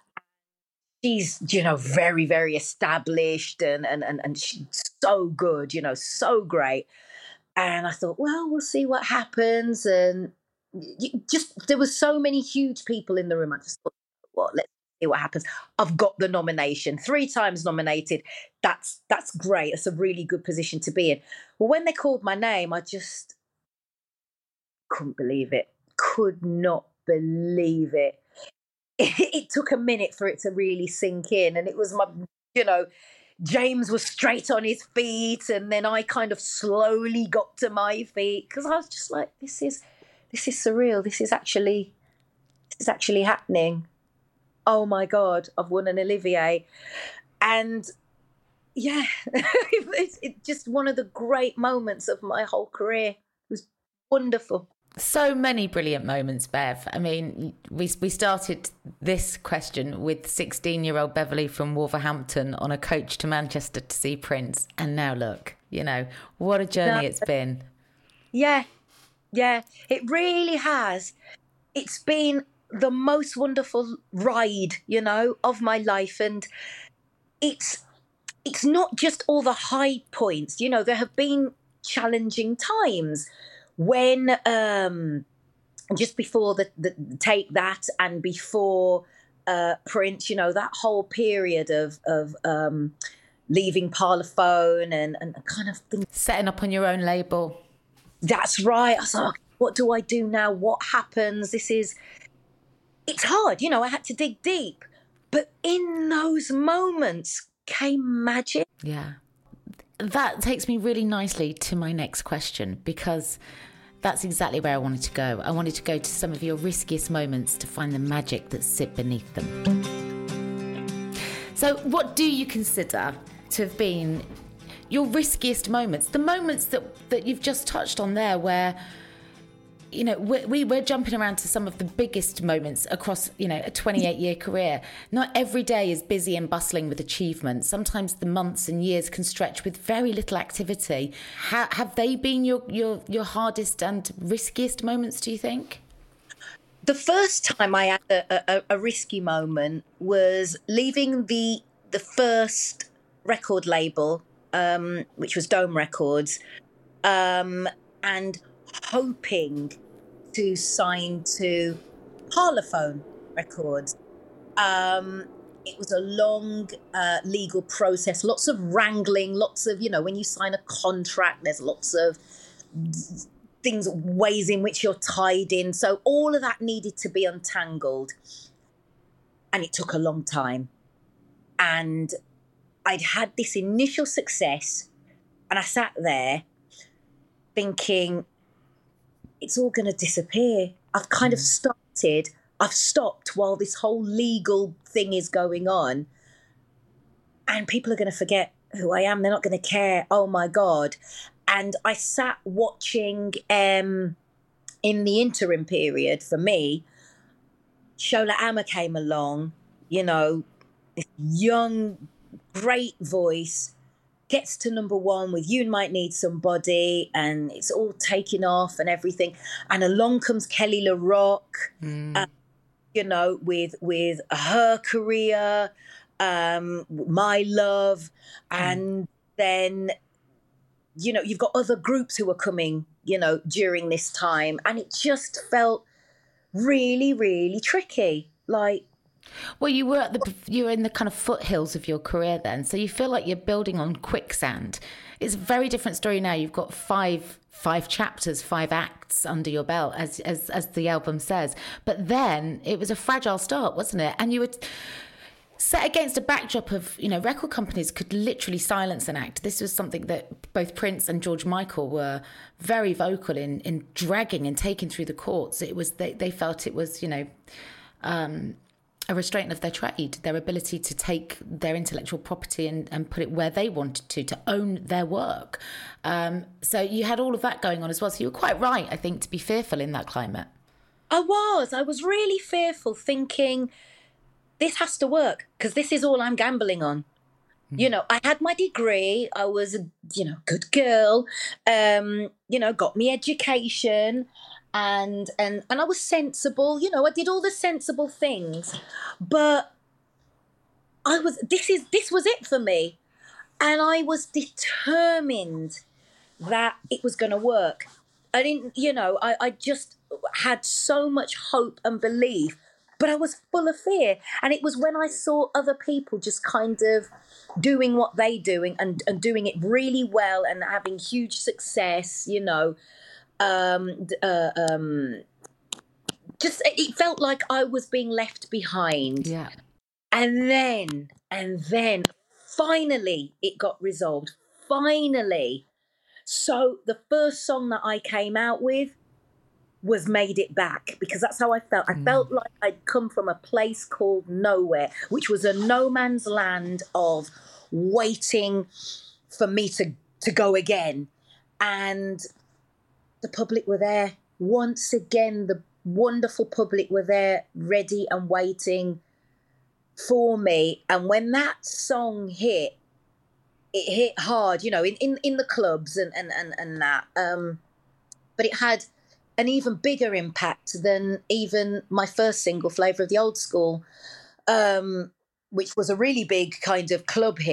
She's, you know, very, very established and, and, and, and she's so good, you know, so great. And I thought, well, we'll see what happens. And just, there were so many huge people in the room. I just thought, well, let's see what happens. I've got the nomination, three times nominated. That's that's great. That's a really good position to be in. Well, when they called my name, I just couldn't believe it. Could not believe it. It, it took a minute for it to really sink in. And it was my, you know, James was straight on his feet, and then I kind of slowly got to my feet, because I was just like, this is this is surreal. This is actually this is actually happening. Oh my God, I've won an Olivier. And yeah, it's, it's just one of the great moments of my whole career. It was wonderful. So many brilliant moments, Bev. I mean, we we started this question with sixteen-year-old Beverly from Wolverhampton on a coach to Manchester to see Prince. And now look, you know, what a journey no. it's been. Yeah, yeah, it really has. It's been the most wonderful ride, you know, of my life. And it's it's not just all the high points. You know, there have been challenging times when um, just before the, the Take That and before uh, Prince, you know, that whole period of of um, leaving Parlophone and, and kind of things. Setting up on your own label. That's right. I was like, what do I do now? What happens? This is, it's hard. You know, I had to dig deep. But in those moments came magic. Yeah. That takes me really nicely to my next question, because that's exactly where I wanted to go. I wanted to go to some of your riskiest moments to find the magic that sit beneath them. So what do you consider to have been your riskiest moments? The moments that, that you've just touched on there where, you know, we, we we're jumping around to some of the biggest moments across, you know, a twenty-eight year career. Not every day is busy and bustling with achievement. Sometimes the months and years can stretch with very little activity. Ha- have they been your, your, your hardest and riskiest moments, do you think? The first time I had a, a, a risky moment was leaving the the first record label, um, which was Dome Records, um, and hoping to sign to Parlophone Records. Um, it was a long uh, legal process, lots of wrangling, lots of, you know, when you sign a contract, there's lots of things, ways in which you're tied in. So all of that needed to be untangled. And it took a long time. And I'd had this initial success, and I sat there thinking, it's all going to disappear. I've kind mm. of started, I've stopped while this whole legal thing is going on, and people are going to forget who I am. They're not going to care. Oh my God. And I sat watching, um, in the interim period for me, Shola Ama came along, you know, this young, great voice, gets to number one with You Might Need Somebody, and it's all taking off and everything. And along comes Kelly LaRock, mm. uh, you know, with with her career, um, My Love, mm. and then, you know, you've got other groups who are coming, you know, during this time. And it just felt really, really tricky. Like, well, you were at the you were in the kind of foothills of your career then, so you feel like you're building on quicksand. It's a very different story now. You've got five five chapters, five acts under your belt, as as as the album says. But then it was a fragile start, wasn't it? And you were set against a backdrop of, you know, record companies could literally silence an act. This was something that both Prince and George Michael were very vocal in in dragging and taking through the courts. It was they they felt it was, you know, um, a restraint of their trade, their ability to take their intellectual property and, and put it where they wanted to, to own their work. Um, so you had all of that going on as well. So you were quite right, I think, to be fearful in that climate. I was. I was really fearful, thinking this has to work because this is all I'm gambling on. Mm. You know, I had my degree. I was a, you know, good girl, um, you know, got me education. And, and and I was sensible, you know, I did all the sensible things, but I was, this is, this was it for me. And I was determined that it was going to work. I didn't, you know, I, I just had so much hope and belief, but I was full of fear. And it was when I saw other people just kind of doing what they doing and, and doing it really well and having huge success, you know, Um, uh, um, just it felt like I was being left behind. Yeah. And then, and then finally it got resolved. Finally. So the first song that I came out with was Made It Back, because that's how I felt. I mm. felt like I'd come from a place called nowhere, which was a no man's land of waiting for me to, to go again. And the public were there. Once again, the wonderful public were there, ready and waiting for me. And when that song hit, it hit hard, you know, in, in, in the clubs and, and, and, and that. Um, but it had an even bigger impact than even my first single, Flavour of the Old School, um, which was a really big kind of club hit.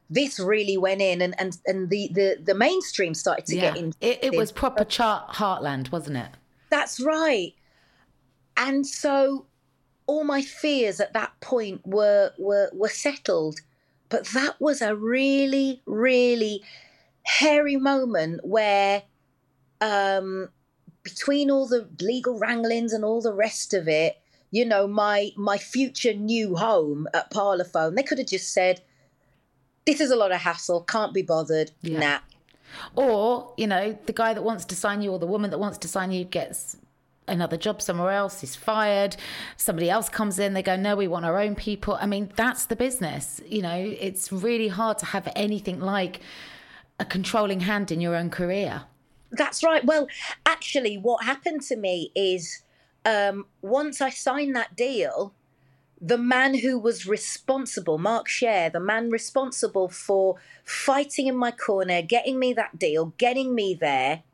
this really went in, and, and, and the, the, the mainstream started to yeah. get in. It, it was proper chart heartland, wasn't it? That's right. And so all my fears at that point were were were settled. But that was a really, really hairy moment where um, between all the legal wranglings and all the rest of it, you know, my my future new home at Parlophone, they could have just said, this is a lot of hassle, can't be bothered, yeah. nah. Or, you know, the guy that wants to sign you or the woman that wants to sign you gets another job somewhere else, is fired, somebody else comes in, they go, no, we want our own people. I mean, that's the business. You know, it's really hard to have anything like a controlling hand in your own career. That's right. Well, actually, what happened to me is um, once I signed that deal, the man who was responsible, Mark Sher, the man responsible for fighting in my corner, getting me that deal, getting me there,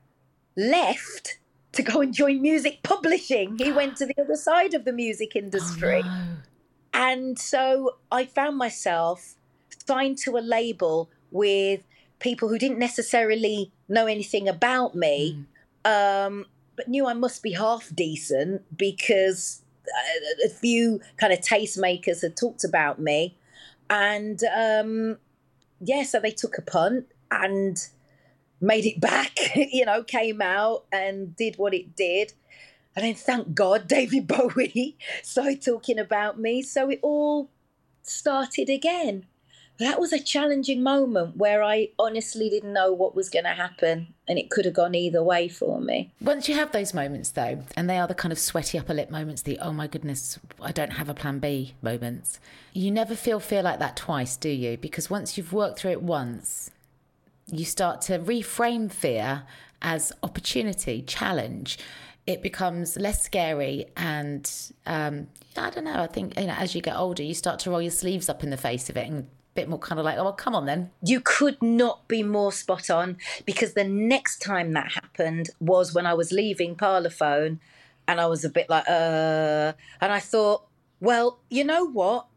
left to go and join music publishing. He went to the other side of the music industry. Oh, no. And so I found myself signed to a label with people who didn't necessarily know anything about me, mm. um, but knew I must be half decent because a, a few kind of tastemakers had talked about me. And um, yeah, so they took a punt and made it back, you know, came out and did what it did. And then, thank God, David Bowie started talking about me. So it all started again. That was a challenging moment where I honestly didn't know what was going to happen, and it could have gone either way for me. Once you have those moments, though, and they are the kind of sweaty upper lip moments, the, oh my goodness, I don't have a plan B moments, you never feel fear like that twice, do you? Because once you've worked through it once, you start to reframe fear as opportunity, challenge. It becomes less scary. And um, I don't know, I think, you know, as you get older, you start to roll your sleeves up in the face of it and a bit more kind of like, oh, well, come on then. You could not be more spot on, because the next time that happened was when I was leaving Parlophone, and I was a bit like, uh, and I thought, well, you know what?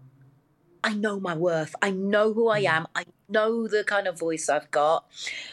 I know my worth. I know who I am. I know the kind of voice I've got.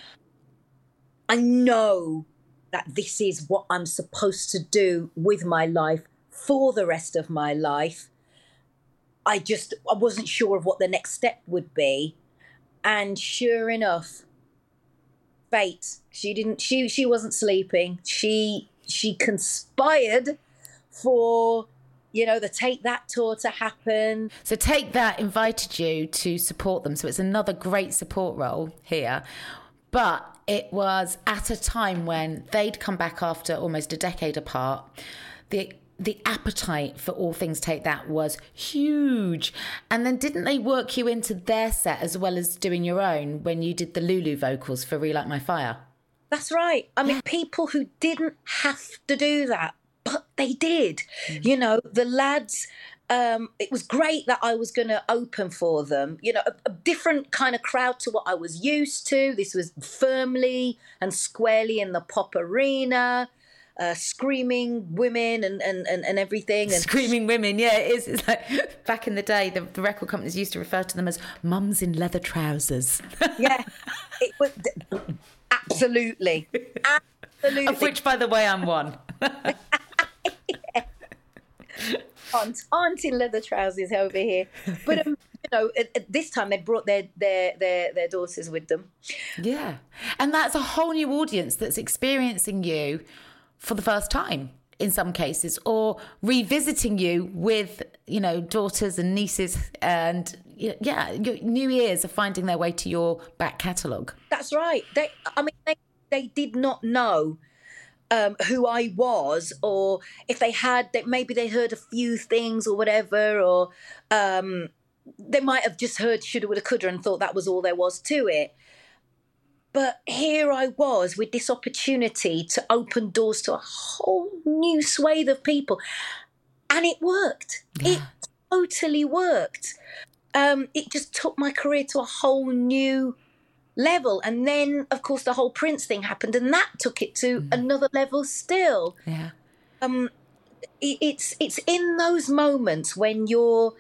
I know that this is what I'm supposed to do with my life for the rest of my life. I just, I wasn't sure of what the next step would be. And sure enough, fate, she didn't, she, she wasn't sleeping. She, she conspired for, you know, the Take That tour to happen. So Take That invited you to support them. So it's another great support role here. But it was at a time when they'd come back after almost a decade apart. The the appetite for all things Take That was huge. And then didn't they work you into their set as well as doing your own when you did the Lulu vocals for Relight My Fire? That's right. I mean, people who didn't have to do that, but they did. Mm. You know, the lads, um, it was great that I was going to open for them. You know, a, a different kind of crowd to what I was used to. This was firmly and squarely in the pop arena. Uh, screaming women and, and, and, and everything. And screaming women, yeah, it is. It's like back in the day, the, the record companies used to refer to them as mums in leather trousers. Yeah, it was, absolutely. Absolutely. Of which, by the way, I'm one. Yeah. Aunt, aunt in leather trousers over here. But, um, you know, at, at this time they brought their, their, their, their daughters with them. Yeah. And that's a whole new audience that's experiencing you for the first time in some cases, or revisiting you with, you know, daughters and nieces, and yeah, your new ears are finding their way to your back catalogue. That's right. They, I mean, they, they did not know um, who I was, or if they had, they, maybe they heard a few things or whatever, or um, they might have just heard shoulda, woulda, coulda and thought that was all there was to it. But here I was with this opportunity to open doors to a whole new swathe of people. And it worked. Yeah. It totally worked. Um, it just took my career to a whole new level. And then, of course, the whole Prince thing happened, and that took it to mm. another level still. Yeah. Um, it, it's, it's in those moments when you're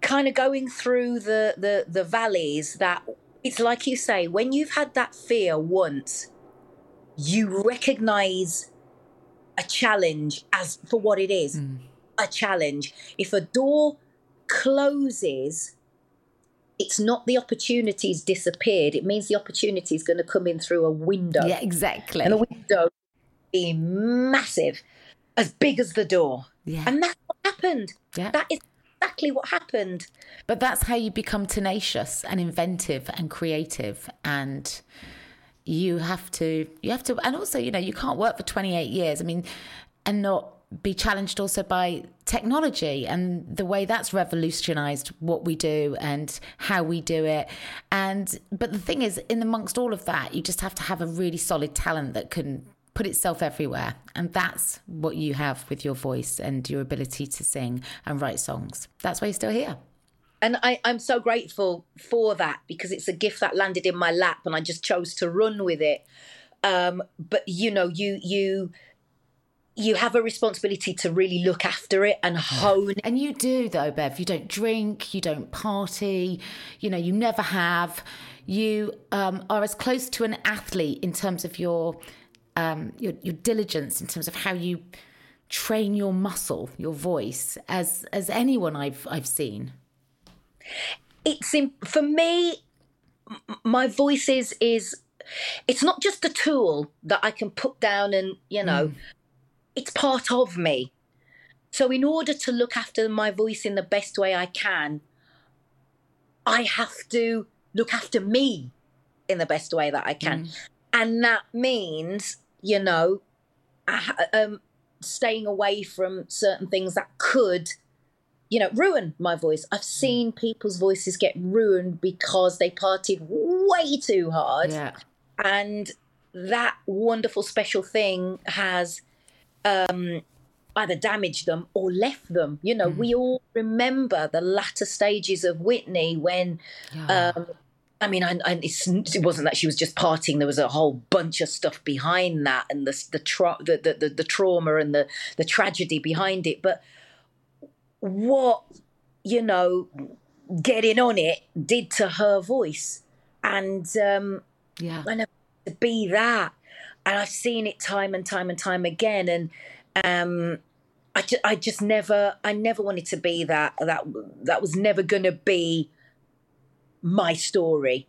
kind of going through the, the, the valleys that it's like you say, when you've had that fear once, you recognize a challenge as for what it is, mm. a challenge. If a door closes, it's not the opportunities disappeared. It means the opportunity is going to come in through a window. Yeah, exactly. And the window be massive, as big as the door. Yeah. And that's what happened. Yeah. That is exactly what happened. But that's how you become tenacious and inventive and creative. And you have to, you have to, and also, you know, you can't work for twenty-eight years. I mean, and not be challenged also by technology and the way that's revolutionized what we do and how we do it. And, but the thing is, in amongst all of that, you just have to have a really solid talent that can put itself everywhere. And that's what you have with your voice and your ability to sing and write songs. That's why you're still here. And I, I'm so grateful for that, because it's a gift that landed in my lap and I just chose to run with it. Um, but, you know, you you you have a responsibility to really look after it and hone it. And you do, though, Bev. You don't drink, you don't party, you know, you never have. You um, are as close to an athlete in terms of your, um, your your diligence, in terms of how you train your muscle, your voice, as as anyone I've I've seen. It's in, for me, my voice is, is, it's not just a tool that I can put down and, you know, mm. it's part of me. So in order to look after my voice in the best way I can, I have to look after me in the best way that I can. Mm. And that means, you know, um, staying away from certain things that could, you know, ruin my voice. I've seen people's voices get ruined because they partied way too hard. Yeah. And that wonderful special thing has um, either damaged them or left them. You know, mm. we all remember the latter stages of Whitney when, yeah. um, I mean, I, I, it's, it wasn't that she was just partying. There was a whole bunch of stuff behind that, and the the, tra- the, the, the, the trauma and the, the tragedy behind it. But what, you know, getting on it did to her voice. And um, yeah. I know to be that. And I've seen it time and time and time again. And um, I, ju- I just never, I never wanted to be that. That, that was never going to be my story.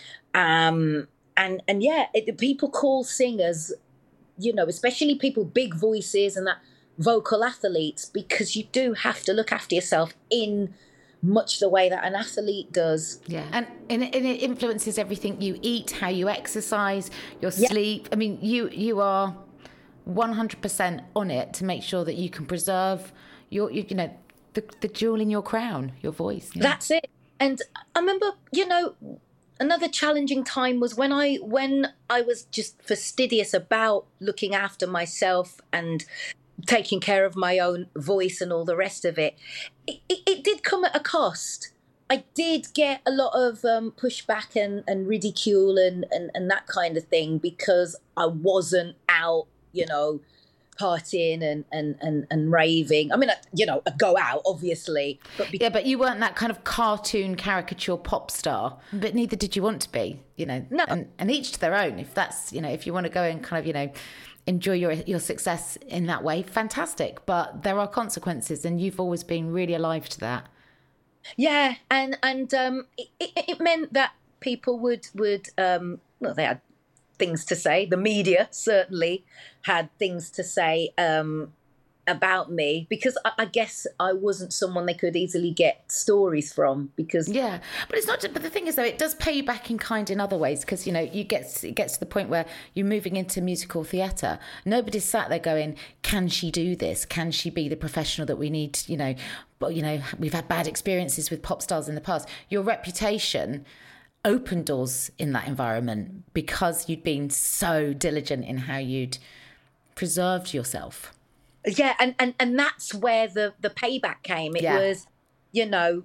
Um, and, and yeah, it, people call singers, you know, especially people, big voices and that, vocal athletes, because you do have to look after yourself in much the way that an athlete does. Yeah, and, and, it, and it influences everything you eat, how you exercise, your yeah. sleep. I mean, you you are one hundred percent on it to make sure that you can preserve your, you, you know, the, the jewel in your crown, your voice. Yeah. That's it. And I remember, you know, another challenging time was when I when I was just fastidious about looking after myself and taking care of my own voice and all the rest of it. It, it, it did come at a cost. I did get a lot of um, pushback and, and ridicule and, and, and that kind of thing because I wasn't out, you know, partying and, and, and, and raving. I mean, I, you know, I'd go out, obviously. But be- yeah, but you weren't that kind of cartoon caricature pop star, but neither did you want to be, you know. No. And, and each to their own. If that's, you know, if you want to go and kind of, you know, enjoy your your success in that way, fantastic. But there are consequences, and you've always been really alive to that. Yeah, and and um, it, it, it meant that people would would um, well, they had things to say. The media certainly had things to say um, about me because I, I guess I wasn't someone they could easily get stories from. Because yeah, but it's not. But the thing is, though, it does pay you back in kind in other ways because you know you get it gets to the point where you're moving into musical theatre. Nobody's sat there going, "Can she do this? Can she be the professional that we need?" You know, but you know we've had bad experiences with pop stars in the past. Your reputation opened doors in that environment because you'd been so diligent in how you'd preserved yourself. Yeah, and, and, and that's where the, the payback came. It yeah. was, you know,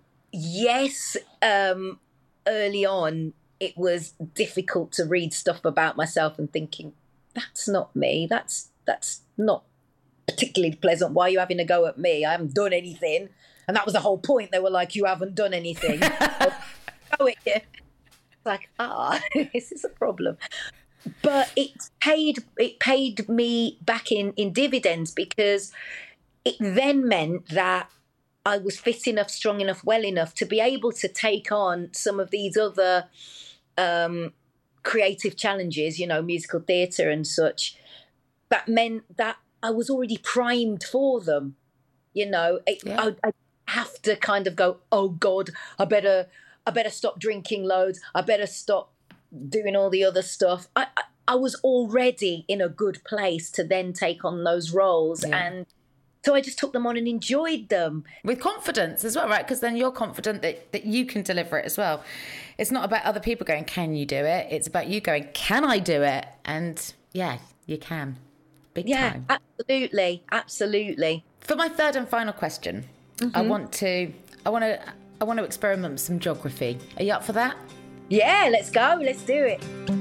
yes, um, early on, it was difficult to read stuff about myself and thinking, that's not me. That's that's not particularly pleasant. Why are you having a go at me? I haven't done anything. And that was the whole point. They were like, you haven't done anything. Oh, it's like, ah, this is a problem. But it paid it paid me back in, in dividends, because it then meant that I was fit enough, strong enough, well enough to be able to take on some of these other um, creative challenges, you know, musical theatre and such. That meant that I was already primed for them. You know, it, yeah. I, I have to kind of go, oh God, I better, I better stop drinking loads. I better stop doing all the other stuff. I, I, I was already in a good place to then take on those roles. Yeah. And so I just took them on and enjoyed them. With confidence as well, right? Because then you're confident that, that you can deliver it as well. It's not about other people going, can you do it? It's about you going, can I do it? And yeah, you can. Big yeah, time. absolutely. Absolutely. For my third and final question, mm-hmm. I want to, I want to, I want to experiment with some geography. Are you up for that? Yeah, let's go. Let's do it.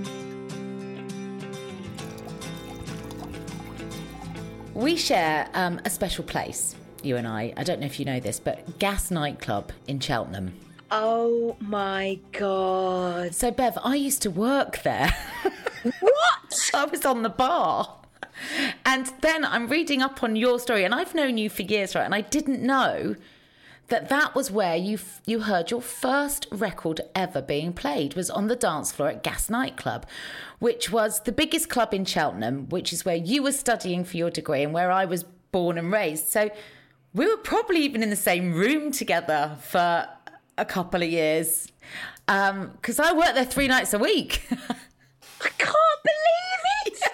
We share um, a special place, you and I. I don't know if you know this, but Gas Nightclub in Cheltenham. Oh my God. So, Bev, I used to work there. What? I was on the bar. And then I'm reading up on your story, and I've known you for years, right? And I didn't know that that was where you you heard your first record ever being played, was on the dance floor at Gas Nightclub, which was the biggest club in Cheltenham, which is where you were studying for your degree and where I was born and raised. So we were probably even in the same room together for a couple of years, because um, I worked there three nights a week. I can't believe it!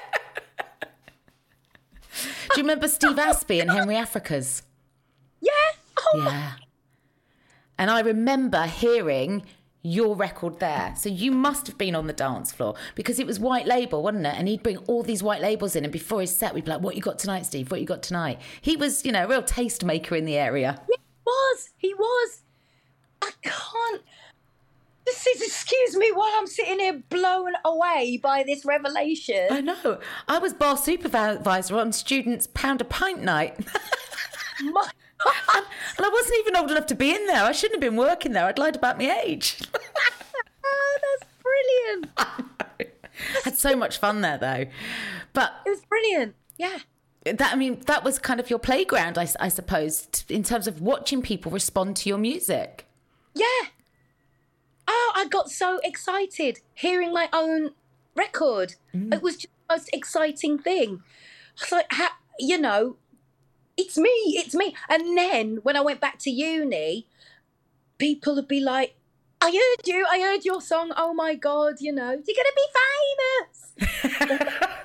Do you remember Steve Aspie and Henry Africa's? Yeah. Oh. Yeah. And I remember hearing your record there. So you must have been on the dance floor, because it was white label, wasn't it? And he'd bring all these white labels in, and before his set, we'd be like, what you got tonight, Steve? What you got tonight? He was, you know, a real taste maker in the area. He was. He was. I can't. This is, excuse me, while I'm sitting here blown away by this revelation. I know. I was bar supervisor on Students' Pound a Pint night. My- and, and I wasn't even old enough to be in there. I shouldn't have been working there. I'd lied about my age. Oh, that's brilliant. I know. Had so much fun there, though. But it was brilliant. Yeah. That I mean, that was kind of your playground, I, I suppose, in terms of watching people respond to your music. Yeah. Oh, I got so excited hearing my own record. Mm. It was just the most exciting thing. I was like, ha- you know, it's me, it's me. And then when I went back to uni, people would be like, I heard you, I heard your song. Oh my God, you know, you're going to be famous.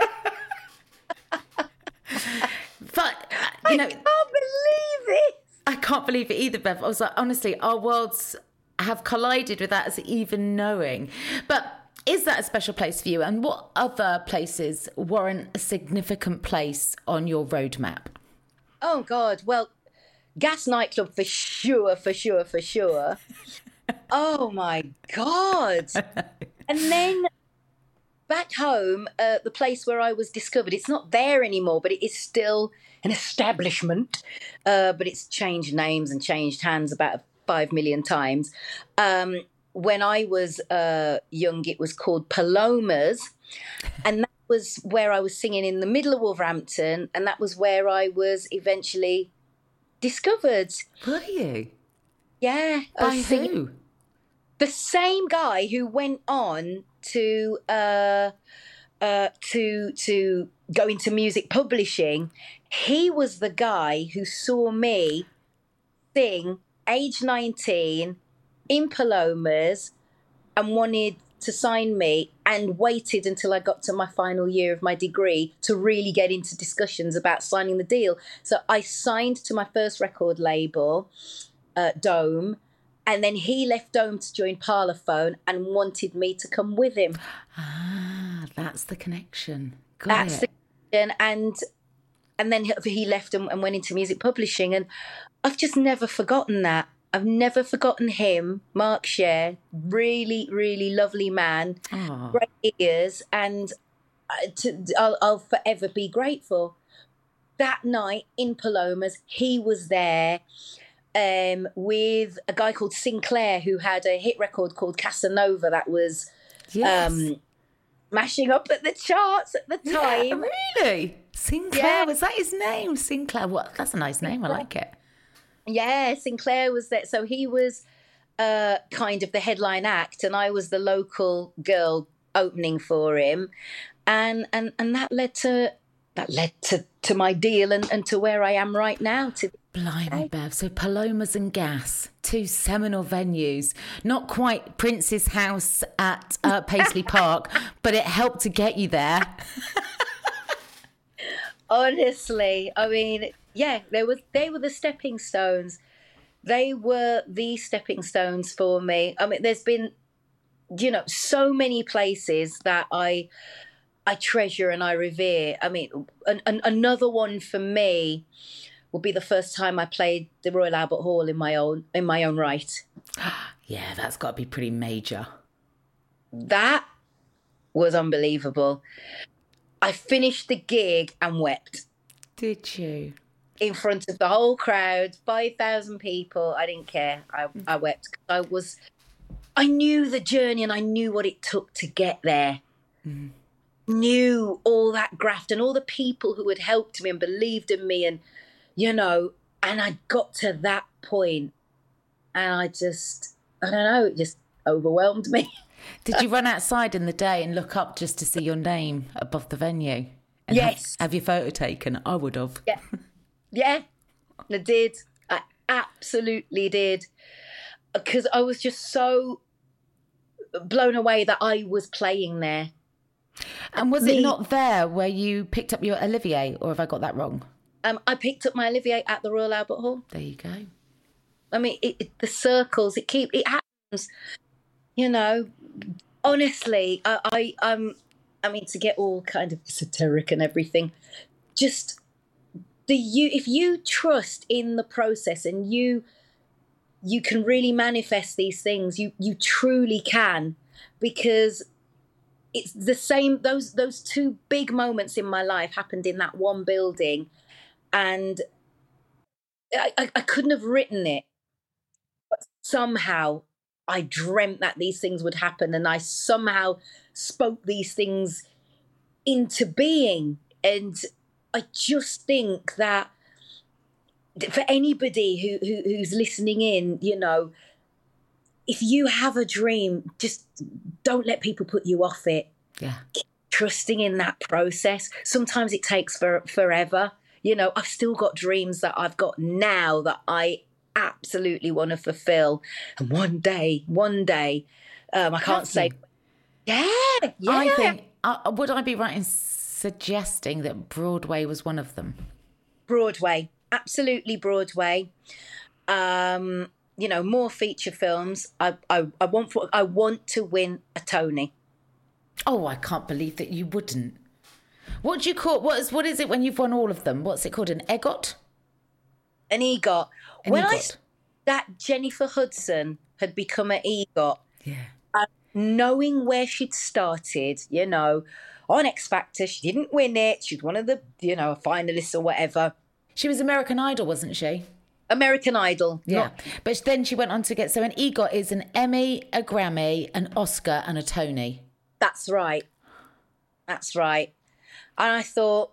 But, uh, you know, I can't believe it. I can't believe it either, Bev. I was like, honestly, our worlds have collided without us even knowing. But is that a special place for you? And what other places warrant a significant place on your roadmap? Oh, God. Well, Gas Nightclub for sure, for sure, for sure. Oh, my God. And then back home, uh, the place where I was discovered, it's not there anymore, but it is still an establishment. Uh, but it's changed names and changed hands about five million times. Um, when I was uh, young, it was called Palomas. And that was where I was singing in the middle of Wolverhampton. And that was where I was eventually discovered. Were you? Yeah. By who? The same guy who went on to uh, uh, to to go into music publishing. He was the guy who saw me sing age nineteen in Palomas and wanted to sign me, and waited until I got to my final year of my degree to really get into discussions about signing the deal. So I signed to my first record label, uh, Dome, and then he left Dome to join Parlophone and wanted me to come with him. Ah, that's the connection. Got that's it. the connection. And and then he left and, and went into music publishing, and I've just never forgotten that. I've never forgotten him, Mark Sher, really, really lovely man, Aww. Great ears, and to, I'll, I'll forever be grateful. That night in Palomas, he was there. um, with a guy called Sinclair who had a hit record called Casanova that was Yes. um, mashing up at the charts at the time. Yeah, really? Sinclair, Yeah. was that his name? Sinclair, what? That's a nice name. I like it. Yeah, Sinclair was there. So he was uh, kind of the headline act, and I was the local girl opening for him, and and and that led to that led to, to my deal and, and to where I am right now. To Blimey, Bev. So Palomas and Gas, two seminal venues. Not quite Prince's house at uh, Paisley Park, but it helped to get you there. Honestly, I mean, yeah, they were they were the stepping stones. They were the stepping stones for me. I mean, there's been, you know, so many places that I I treasure and I revere. I mean, an, an, another one for me will be the first time I played the Royal Albert Hall in my own in my own right. Yeah, that's got to be pretty major. That was unbelievable. I finished the gig and wept Did you? in front of the whole crowd, five thousand people. I didn't care. I, I wept. I was, I knew the journey and I knew what it took to get there. Mm. Knew all that graft and all the people who had helped me and believed in me, and, you know, and I got to that point and I just, I don't know, it just overwhelmed me. Did you run outside in the day and look up just to see your name above the venue? And Yes. Have, have your photo taken? I would have. Yeah. Yeah, I did. I absolutely did. Because I was just so blown away that I was playing there. And was The- it not there where you picked up your Olivier, or have I got that wrong? Um, I picked up my Olivier at the Royal Albert Hall. There you go. I mean, it, it, the circles, it keep it happens. You know, honestly, I, I um, I mean, to get all kind of esoteric and everything, just the you if you trust in the process and you you can really manifest these things, you you truly can, because it's the same. Those those two big moments in my life happened in that one building, and I, I, I couldn't have written it, but somehow I dreamt that these things would happen, and I somehow spoke these things into being. And I just think that for anybody who, who who's listening in, you know, if you have a dream, just don't let people put you off it. Yeah. Keep trusting in that process. Sometimes it takes for forever. You know, I've still got dreams that I've got now that I absolutely want to fulfill. And one day, one day, um, I can't Have say. you? Yeah, yeah. I think, uh, would I be right in suggesting that Broadway was one of them? Broadway, absolutely Broadway. Um, you know, more feature films. I, I, I want, for, I want to win a Tony. Oh, I can't believe that you wouldn't. What do you call, what is, what is it when you've won all of them? What's it called, an EGOT? An EGOT. An when I EGOT. that Jennifer Hudson had become an EGOT, Yeah. and knowing where she'd started, you know, on X Factor, she didn't win it. She's one of the, you know, finalists or whatever. She was American Idol, wasn't she? American Idol. Yeah. Not- But then she went on to get, so an EGOT is an Emmy, a Grammy, an Oscar and a Tony. That's right. That's right. And I thought,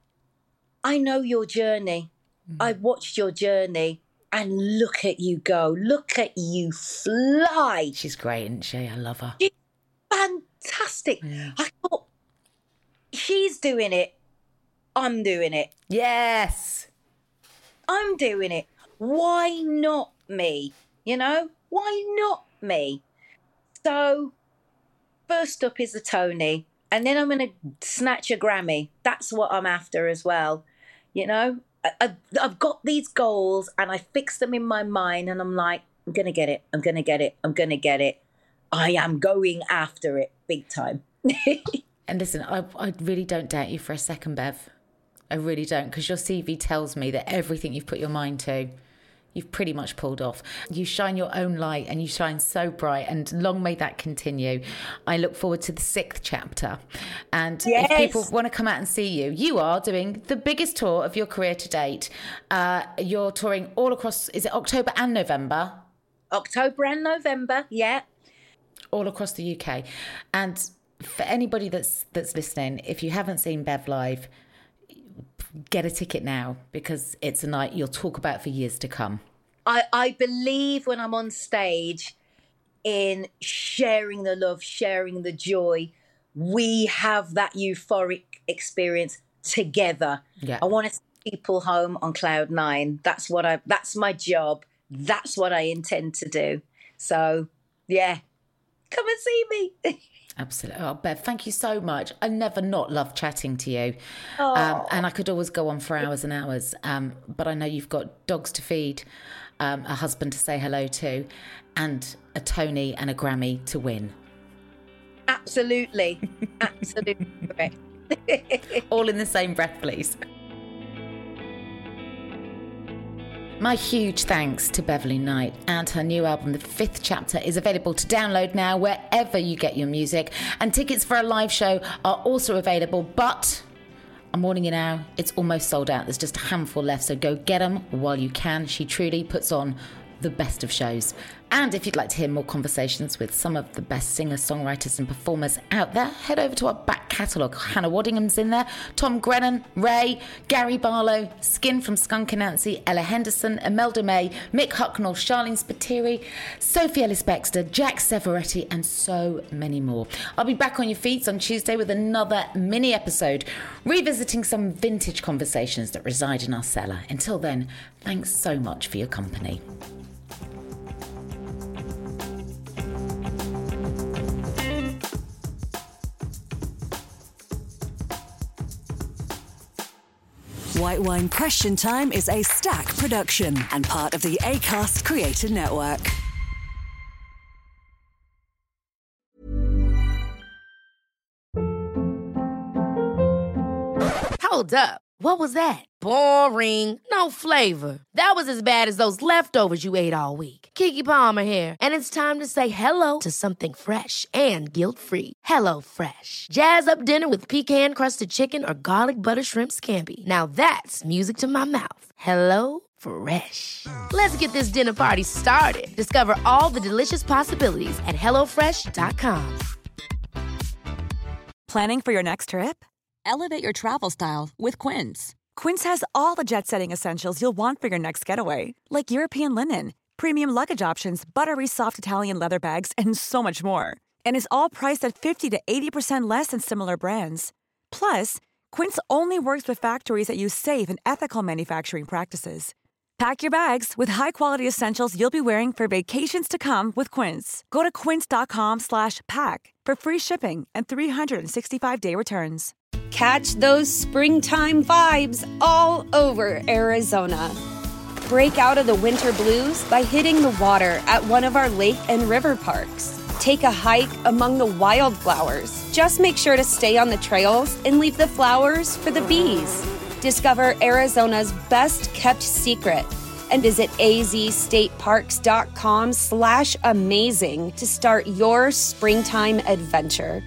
I know your journey. Mm. I watched your journey, and look at you go. Look at you fly. She's great, isn't she? I love her. She's fantastic. Yeah. I thought, she's doing it. I'm doing it. Yes. I'm doing it. Why not me? You know, why not me? So, first up is the Tony, and then I'm going to snatch a Grammy. That's what I'm after as well. You know, I, I, I've got these goals and I fix them in my mind, and I'm like, I'm going to get it. I'm going to get it. I'm going to get it. I am going after it big time. And listen, I, I really don't doubt you for a second, Bev. I really don't, because your C V tells me that everything you've put your mind to, you've pretty much pulled off. You shine your own light and you shine so bright, and long may that continue. I look forward to the sixth chapter. And yes. if people want to come out and see you, you are doing the biggest tour of your career to date. Uh, you're touring all across, is it October and November? October and November, yeah. All across the U K. And for anybody that's that's listening, if you haven't seen Bev live, get a ticket now, because it's a night you'll talk about for years to come. I, I believe when I'm on stage in sharing the love, sharing the joy, we have that euphoric experience together. Yeah. I want to see people home on cloud nine. That's what I, that's my job. That's what I intend to do. So yeah, come and see me. Absolutely. Oh, Bev, thank you so much. I never not loved chatting to you. Um, and I could always go on for hours and hours. Um, but I know you've got dogs to feed, um, a husband to say hello to, and a Tony and a Grammy to win. Absolutely. Absolutely correct. All in the same breath, please. My huge thanks to Beverley Knight, and her new album, The Fifth Chapter, is available to download now wherever you get your music. And tickets for a live show are also available, but I'm warning you now, it's almost sold out. There's just a handful left, so go get them while you can. She truly puts on the best of shows. And if you'd like to hear more conversations with some of the best singers, songwriters and performers out there, head over to our back catalogue. Hannah Waddingham's in there, Tom Grennan, Ray, Gary Barlow, Skin from Skunk Anansie, Ella Henderson, Imelda May, Mick Hucknall, Charlene Spiteri, Sophie Ellis-Bextor, Jack Severetti, and so many more. I'll be back on your feeds on Tuesday with another mini episode, revisiting some vintage conversations that reside in our cellar. Until then, thanks so much for your company. White Wine Question Time is a Stack production and part of the Acast Creator Network. Hold up. What was that? Boring. No flavor. That was as bad as those leftovers you ate all week. Keke Palmer here. And it's time to say hello to something fresh and guilt-free. Hello Fresh. Jazz up dinner with pecan-crusted chicken or garlic butter shrimp scampi. Now that's music to my mouth. Hello Fresh. Let's get this dinner party started. Discover all the delicious possibilities at hello fresh dot com. Planning for your next trip? Elevate your travel style with Quince. Quince has all the jet-setting essentials you'll want for your next getaway, like European linen, premium luggage options, buttery soft Italian leather bags, and so much more. And is all priced at fifty to eighty percent less than similar brands. Plus, Quince only works with factories that use safe and ethical manufacturing practices. Pack your bags with high-quality essentials you'll be wearing for vacations to come with Quince. Go to quince.com slash pack for free shipping and three sixty-five day returns. Catch those springtime vibes all over Arizona. Break out of the winter blues by hitting the water at one of our lake and river parks. Take a hike among the wildflowers. Just make sure to stay on the trails and leave the flowers for the bees. Discover Arizona's best kept secret and visit azstateparks.com slash amazing to start your springtime adventure.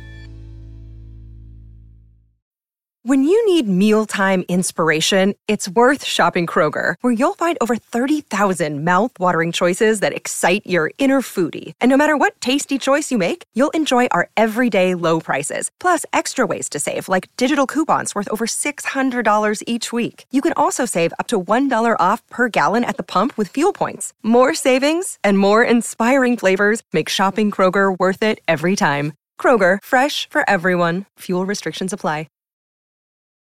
When you need mealtime inspiration, it's worth shopping Kroger, where you'll find over thirty thousand mouth-watering choices that excite your inner foodie. And no matter what tasty choice you make, you'll enjoy our everyday low prices, plus extra ways to save, like digital coupons worth over six hundred dollars each week. You can also save up to one dollar off per gallon at the pump with fuel points. More savings and more inspiring flavors make shopping Kroger worth it every time. Kroger, fresh for everyone. Fuel restrictions apply.